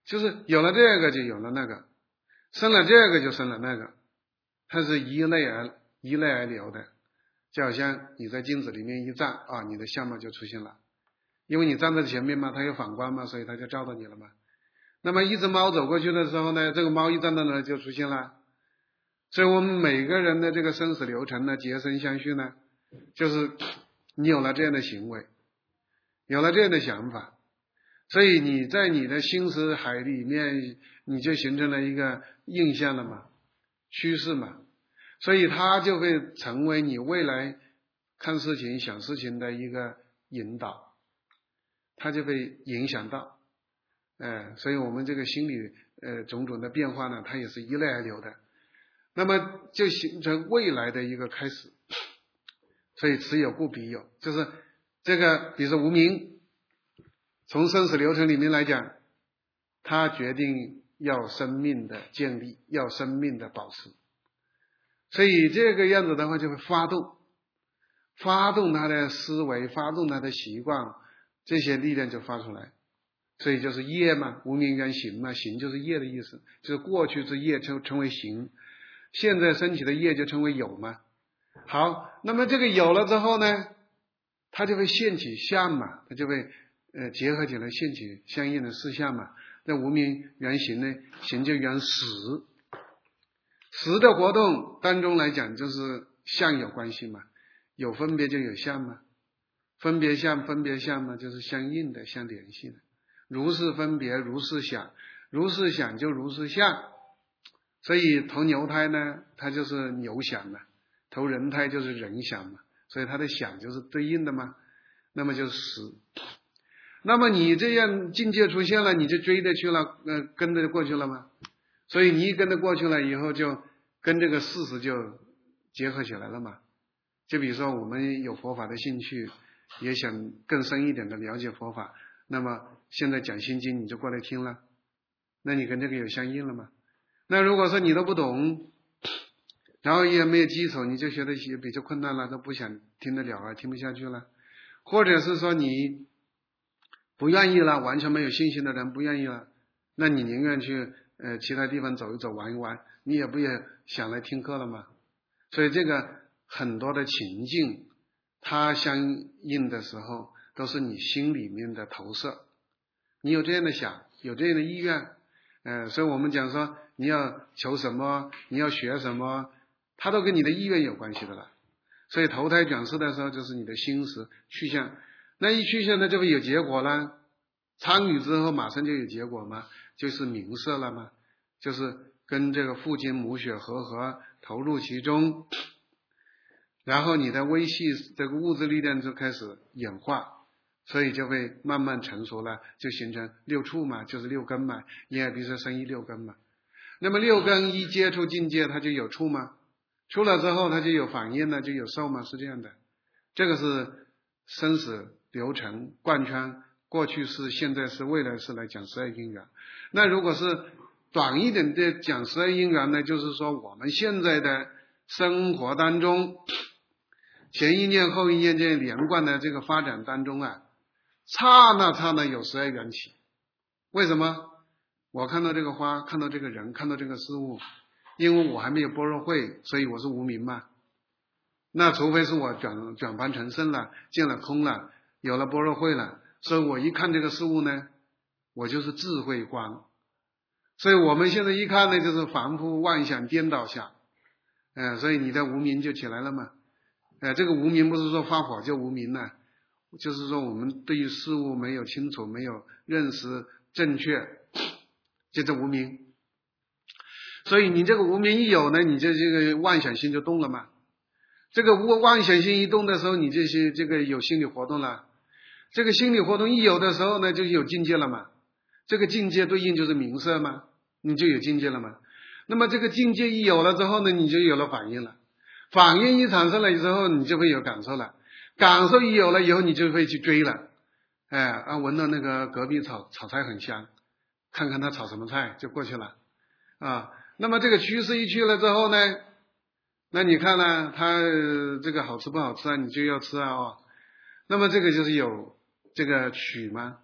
就是有了这个就有了那个，生了这个就生了那个，它是依类而流的，就好像你在镜子里面一站啊，你的相貌就出现了，因为你站在前面嘛，它有反光嘛，所以它就照到你了嘛。那么一只猫走过去的时候呢，这个猫一站到那就出现了。所以我们每个人的这个生死流程呢，结生相续呢，就是你有了这样的行为，有了这样的想法，所以你在你的心识海里面，你就形成了一个印象了嘛，趋势嘛，所以它就会成为你未来看事情想事情的一个引导，它就被影响到。所以我们这个心理种种的变化呢，它也是依类而流的，那么就形成未来的一个开始。所以此有故彼有，就是这个比如说无明，从生死流程里面来讲，它决定要生命的建立，要生命的保持，所以这个样子的话就会发动他的思维，发动他的习惯，这些力量就发出来。所以就是业嘛，无明缘行嘛，行就是业的意思，就是过去之业就称为行，现在升起的业就称为有嘛。好，那么这个有了之后呢，它就会现起相嘛，它就会结合起来现起相应的事项嘛。那无明缘行呢，行就缘识，识的活动当中来讲就是相有关系嘛，有分别就有相嘛，分别相嘛，就是相应的相联系的。如是分别如是想，如是想就如是相，所以投牛胎呢，它就是牛想嘛，投人胎就是人想嘛，所以它的想就是对应的嘛，那么就是识。那么你这样境界出现了，你就追着去了，跟着过去了吗？所以你一跟着过去了以后，就跟这个事实就结合起来了嘛。就比如说我们有佛法的兴趣，也想更深一点的了解佛法，那么现在讲心经你就过来听了，那你跟这个有相应了吗？那如果说你都不懂，然后也没有基础，你就学的比较困难了，都不想听得了啊，听不下去了，或者是说你不愿意了，完全没有信心的人不愿意了，那你宁愿去其他地方走一走玩一玩，你也不也想来听课了吗？所以这个很多的情境它相应的时候都是你心里面的投射，你有这样的想，有这样的意愿，所以我们讲说你要求什么，你要学什么，它都跟你的意愿有关系的了。所以投胎转世的时候就是你的心识去向，那一去向呢就会有结果了，参与之后马上就有结果嘛，就是明色了嘛，就是跟这个父亲母血和投入其中，然后你的微细这个物质力量就开始演化，所以就会慢慢成熟了，就形成六处嘛，就是六根嘛，也比如说生意六根嘛。那么六根一接触境界，它就有处嘛，出了之后它就有反应了，就有受嘛，是这样的。这个是生死流程贯穿过去式、现在式、未来式来讲12因缘。那如果是短一点的讲12因缘呢，就是说我们现在的生活当中，前一念后一念这连贯的这个发展当中啊，刹那有12缘起。为什么？我看到这个花，看到这个人，看到这个事物，因为我还没有般若慧，所以我是无明嘛。那除非是我转凡成圣了，见了空了，有了般若慧了，所以我一看这个事物呢，我就是智慧光。所以我们现在一看呢，就是凡夫妄想颠倒想，所以你的无明就起来了嘛。这个无明不是说发火就无明了，就是说我们对于事物没有清楚，没有认识正确，就是无明。所以你这个无明一有呢，你这个妄想心就动了嘛。这个妄想心一动的时候，你这个有心理活动了。这个心理活动一有的时候呢，就有境界了嘛。这个境界对应就是名色嘛，你就有境界了嘛。那么这个境界一有了之后呢，你就有了反应了。反应一产生了之后，你就会有感受了。感受一有了以后，你就会去追了。闻到那个隔壁炒菜很香，看看他炒什么菜就过去了啊。那么这个趋势一去了之后呢，那你看呢，它这个好吃不好吃啊，你就要吃啊。那么这个就是有这个取嘛。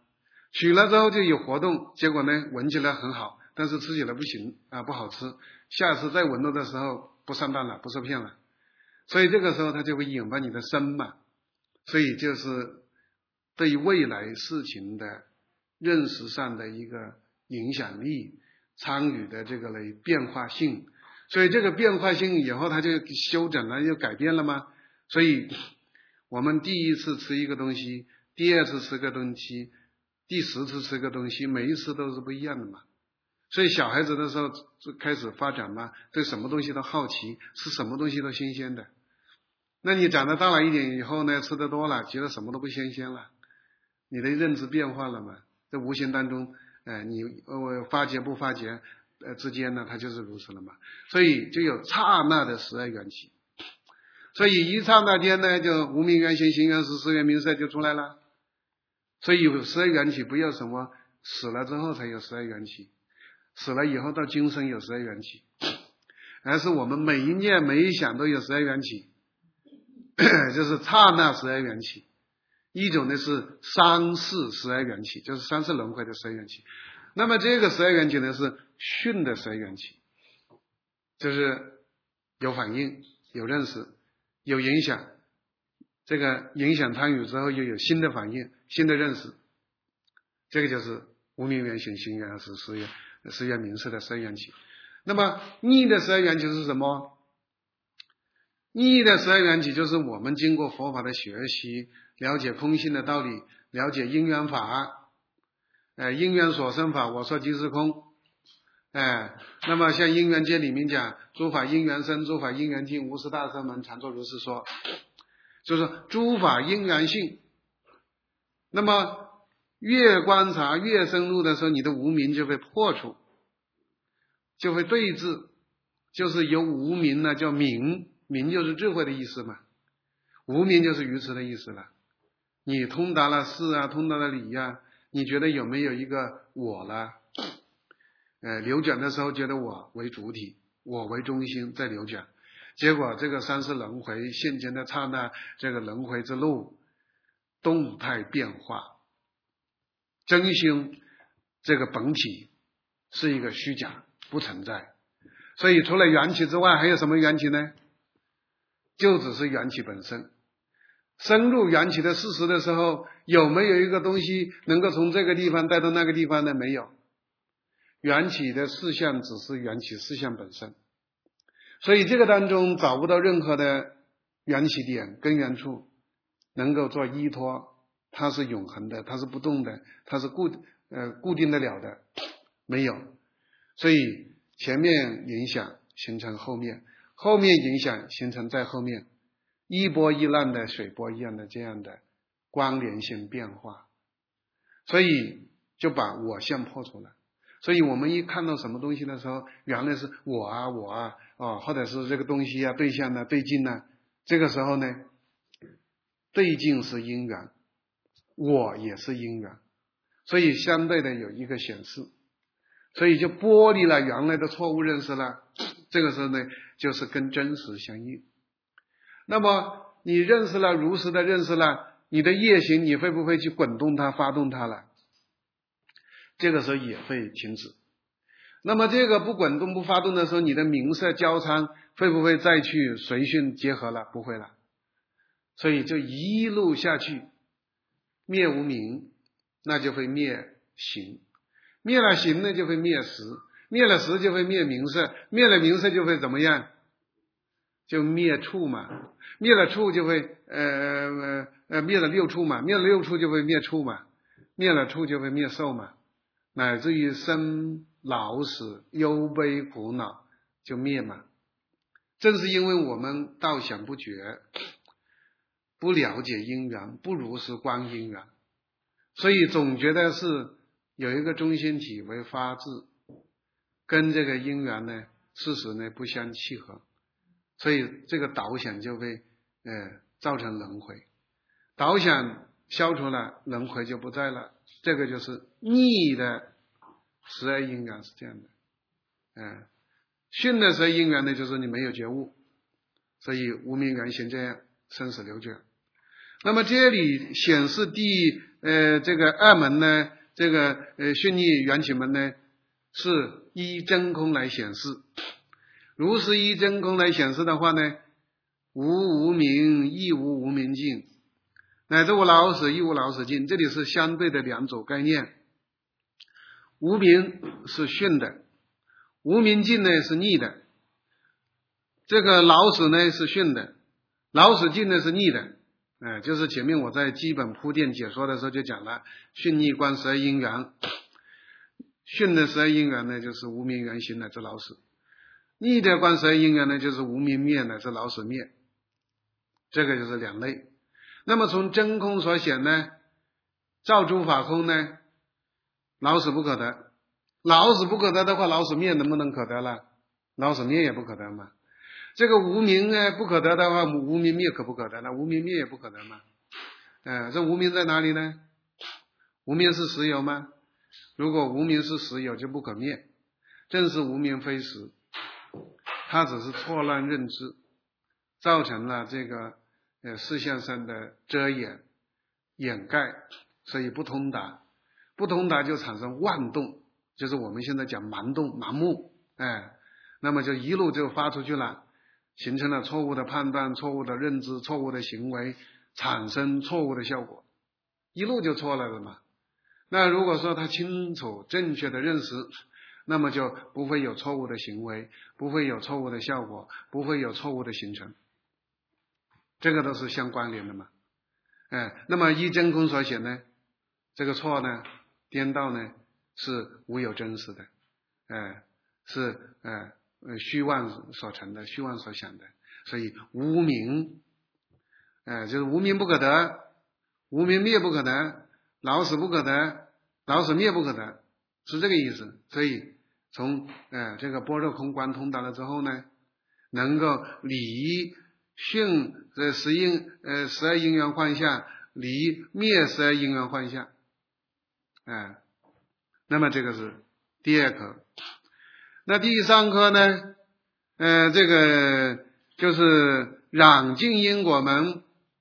取了之后就有活动，结果呢闻起来很好，但是吃起来不行啊，不好吃，下次再闻到的时候不上当了，不受骗了，所以这个时候它就会引发你的生嘛，所以就是对未来事情的认识上的一个影响力，参与的这个变化性，所以这个变化性以后它就修整了，又改变了吗？所以我们第一次吃一个东西，第二次吃个东西，第10次吃个东西，每一次都是不一样的嘛。所以小孩子的时候就开始发展嘛，对什么东西都好奇，吃什么东西都新鲜的。那你长得大了一点以后呢，吃得多了，觉得什么都不新鲜了，你的认知变化了嘛，在无形当中你发觉不发觉之间呢，它就是如此了嘛。所以就有刹那的12缘起，所以一刹那间呢，就无明缘行，行缘识，识缘名色就出来了。所以有12缘起，不要什么死了之后才有12缘起，死了以后到今生有12缘起，而是我们每一念每一想都有12缘起，就是刹那12缘起。一种呢是三世12缘起，就是三世轮回的12缘起。那么这个12缘起呢是训的12缘起，就是有反应、有认识、有影响，这个影响参与之后又有新的反应、新的认识，这个就是无明缘行，行缘识，识缘名色的12缘起。那么逆的12缘起是什么？逆的12缘起就是我们经过佛法的学习，了解空性的道理，了解因缘法，因缘所生法，我说即是空。那么像因缘界里面讲，诸法因缘生，诸法因缘尽，无始大圣门常作如是说，就是诸法因缘性。那么越观察越深入的时候，你的无明就会破除，就会对治，就是由无明呢叫明，明就是智慧的意思嘛，无明就是愚痴的意思了。你通达了事啊，通达了理啊，你觉得有没有一个我了？流转的时候觉得我为主体，我为中心在流转，结果这个三世轮回现前的刹那，这个轮回之路动态变化，真心这个本体是一个虚假，不存在。所以除了缘起之外，还有什么缘起呢？就只是缘起本身。深入缘起的事实的时候，有没有一个东西能够从这个地方带到那个地方呢？没有。缘起的事项只是缘起事项本身，所以这个当中找不到任何的缘起点、根源处能够做依托，它是永恒的，它是不动的，它是固定得了的，没有。所以前面影响形成后面，后面影响形成在后面，一波一浪的水波一样的这样的关联性变化，所以就把我相破除了。所以我们一看到什么东西的时候，原来是我啊或者是这个东西啊对象啊对境啊，这个时候呢对境是因缘，我也是因缘，所以相对的有一个显示，所以就剥离了原来的错误认识了，这个时候呢就是跟真实相应。那么你认识了，如实的认识了，你的业行你会不会去滚动它发动它了？这个时候也会停止。那么这个不滚动不发动的时候，你的名色交参会不会再去随训结合了？不会了。所以就一路下去，灭无明，那就会灭行，灭了行呢就会灭识，灭了识就会灭名色，灭了名色就会怎么样？就灭处嘛，灭了处就会灭了六处嘛，灭了六处就会灭处嘛，灭了处就会灭受嘛，乃至于生老死忧悲苦恼就灭嘛。正是因为我们道想不觉，不了解因缘，不如实观因缘，所以总觉得是有一个中心体为发自，跟这个因缘呢事实呢不相契合，所以这个导想就会造成轮回，导想消除了，轮回就不在了。这个就是逆的12因缘是这样的。训的12因缘呢，就是你没有觉悟，所以无明缘行这样生死流转。那么这里显示这个二门呢， 这个熦逆缘起门呢，是依真空来显示。如是依真空来显示的话呢，无明亦无无明尽，乃至无老死亦无老死尽。这里是相对的两种概念。无明是熦的，无明尽呢是逆的。这个老死呢是熦的，老死尽呢是逆的。就是前面我在基本铺垫解说的时候就讲了，熦逆观12因缘，熦的12因缘呢就是无明缘行乃至老死，逆的观12因缘呢就是无明灭乃至老死灭，这个就是两类。那么从真空所显呢，照诸法空呢，老死不可得，老死不可得的话，老死灭能不能可得了？老死灭也不可得嘛。这个无明呢不可得的话，无明灭可不可得呢？无明灭也不可得嘛。这无明在哪里呢？无明是实有吗？如果无明是实有，就不可灭。正是无明非实，它只是错乱认知，造成了这个视线上的遮掩掩盖，所以不通达。不通达就产生妄动，就是我们现在讲盲动盲目，那么就一路就发出去了，形成了错误的判断、错误的认知、错误的行为，产生错误的效果，一路就错了的嘛。那如果说他清楚正确的认识，那么就不会有错误的行为，不会有错误的效果，不会有错误的形成，这个都是相关联的嘛。那么依真空所显呢，这个错呢颠倒呢是无有真实的，是虚妄所成的，虚妄所想的。所以无明就是无明不可得，无明灭不可得，老死不可得，老死灭不可得，是这个意思。所以从这个般若空观通达了之后呢，能够离熦这12因缘幻象，离灭12因缘幻象，那么这个是第二科。那第三科呢，这个就是染净因果门，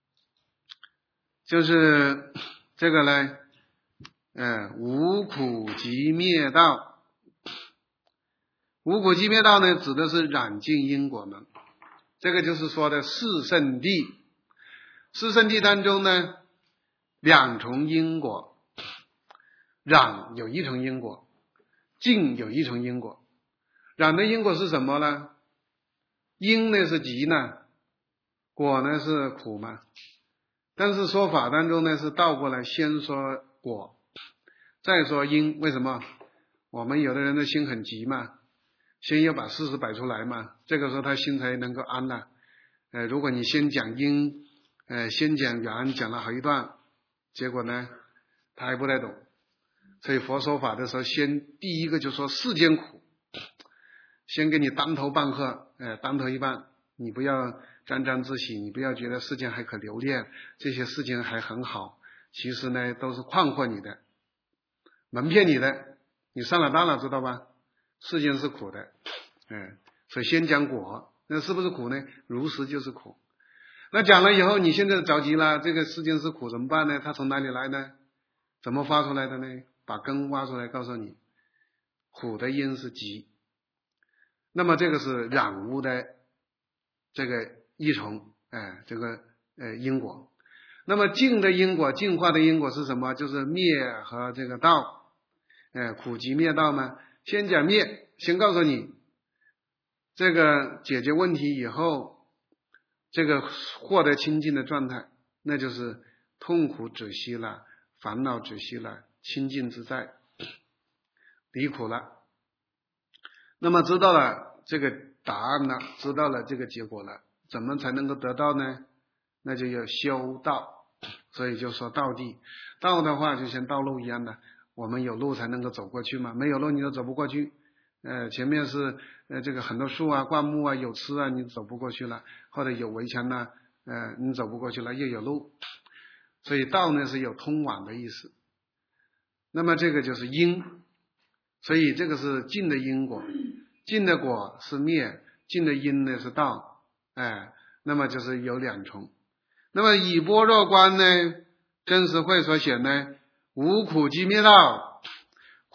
就是这个呢，无苦集灭道。无苦集灭道呢，指的是染净因果门，这个就是说的四圣谛。四圣谛当中呢，两重因果，染有一重因果，净有一重因果。染的因果是什么呢？因呢是集呢，果呢是苦嘛。但是说法当中呢是倒过来，先说果，再说因。为什么？我们有的人的心很急嘛，先要把事实摆出来嘛，这个时候他心才能够安了。如果你先讲因，先讲缘，讲了好一段，结果呢他还不太懂。所以佛说法的时候，第一个就说世间苦，先给你当头棒喝，当头一棒，你不要沾沾自喜，你不要觉得世间还可留恋，这些事情还很好，其实呢都是诓惑你的，蒙骗你的，你上了当了，知道吧？世间是苦的，所以先讲果，那是不是苦呢？如实就是苦。那讲了以后，你现在着急了，这个世间是苦怎么办呢？它从哪里来呢？怎么发出来的呢？把根挖出来告诉你，苦的因是集，那么这个是染污的这个一重，这个因果。那么净的因果，净化的因果是什么？就是灭和这个道，苦集灭道嘛。先讲灭，先告诉你这个解决问题以后，这个获得清净的状态，那就是痛苦止息了，烦恼止息了，清净自在，离苦了。那么知道了这个答案了，知道了这个结果了，怎么才能够得到呢？那就要修道。所以就说道地，道的话就像道路一样的，我们有路才能够走过去嘛，没有路你都走不过去。前面是这个很多树啊、灌木啊、有吃啊，你走不过去了，或者有围墙啊，你走不过去了，又有路。所以道呢是有通往的意思。那么这个就是因，所以这个是净的因果，净的果是灭，净的因呢是道，那么就是有两重。那么以般若观呢，真实慧所显呢，无苦集灭道，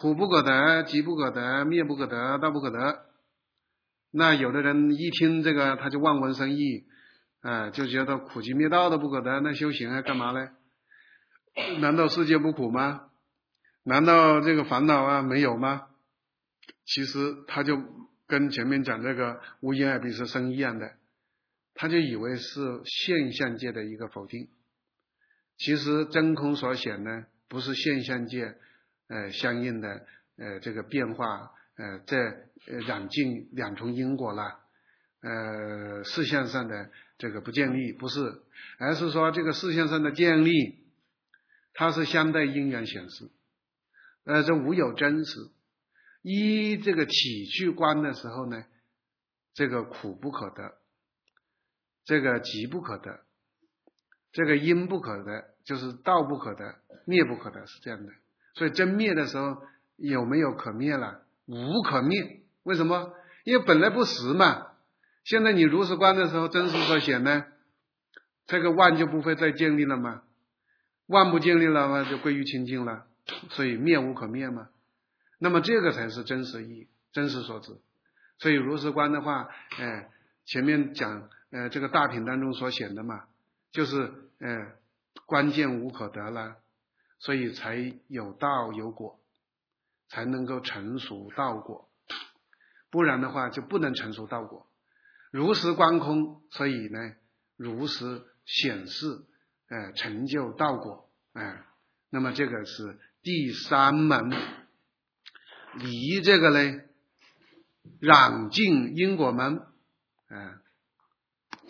苦不可得，集不可得，灭不可得，道不可得。那有的人一听这个他就望文生义，就觉得苦集灭道都不可得，那修行还干嘛呢？难道世界不苦吗？难道这个烦恼没有吗？其实他就跟前面讲这个无因而必是生一样的，他就以为是现象界的一个否定。其实真空所显呢，不是现象界相应的这个变化这染尽两重因果了，事项上的这个不建立，不是，而是说这个事项上的建立，它是相对因缘显示，这无有真实。依这个体去观的时候呢，这个苦不可得，这个集不可得，这个因不可得，就是道不可得，灭不可得，是这样的。所以真灭的时候有没有可灭了？无可灭。为什么？因为本来不实嘛。现在你如实观的时候，真实所显呢，这个万就不会再建立了嘛，万不建立了嘛，就归于清净了，所以灭无可灭嘛。那么这个才是真实义，真实所指。所以如实观的话，前面讲这个大品当中所显的嘛，就是关键无可得了，所以才有道有果，才能够成熟道果，不然的话就不能成熟道果。如实观空，所以呢如实显示成就道果。那么这个是第三门，离这个呢染尽因果门。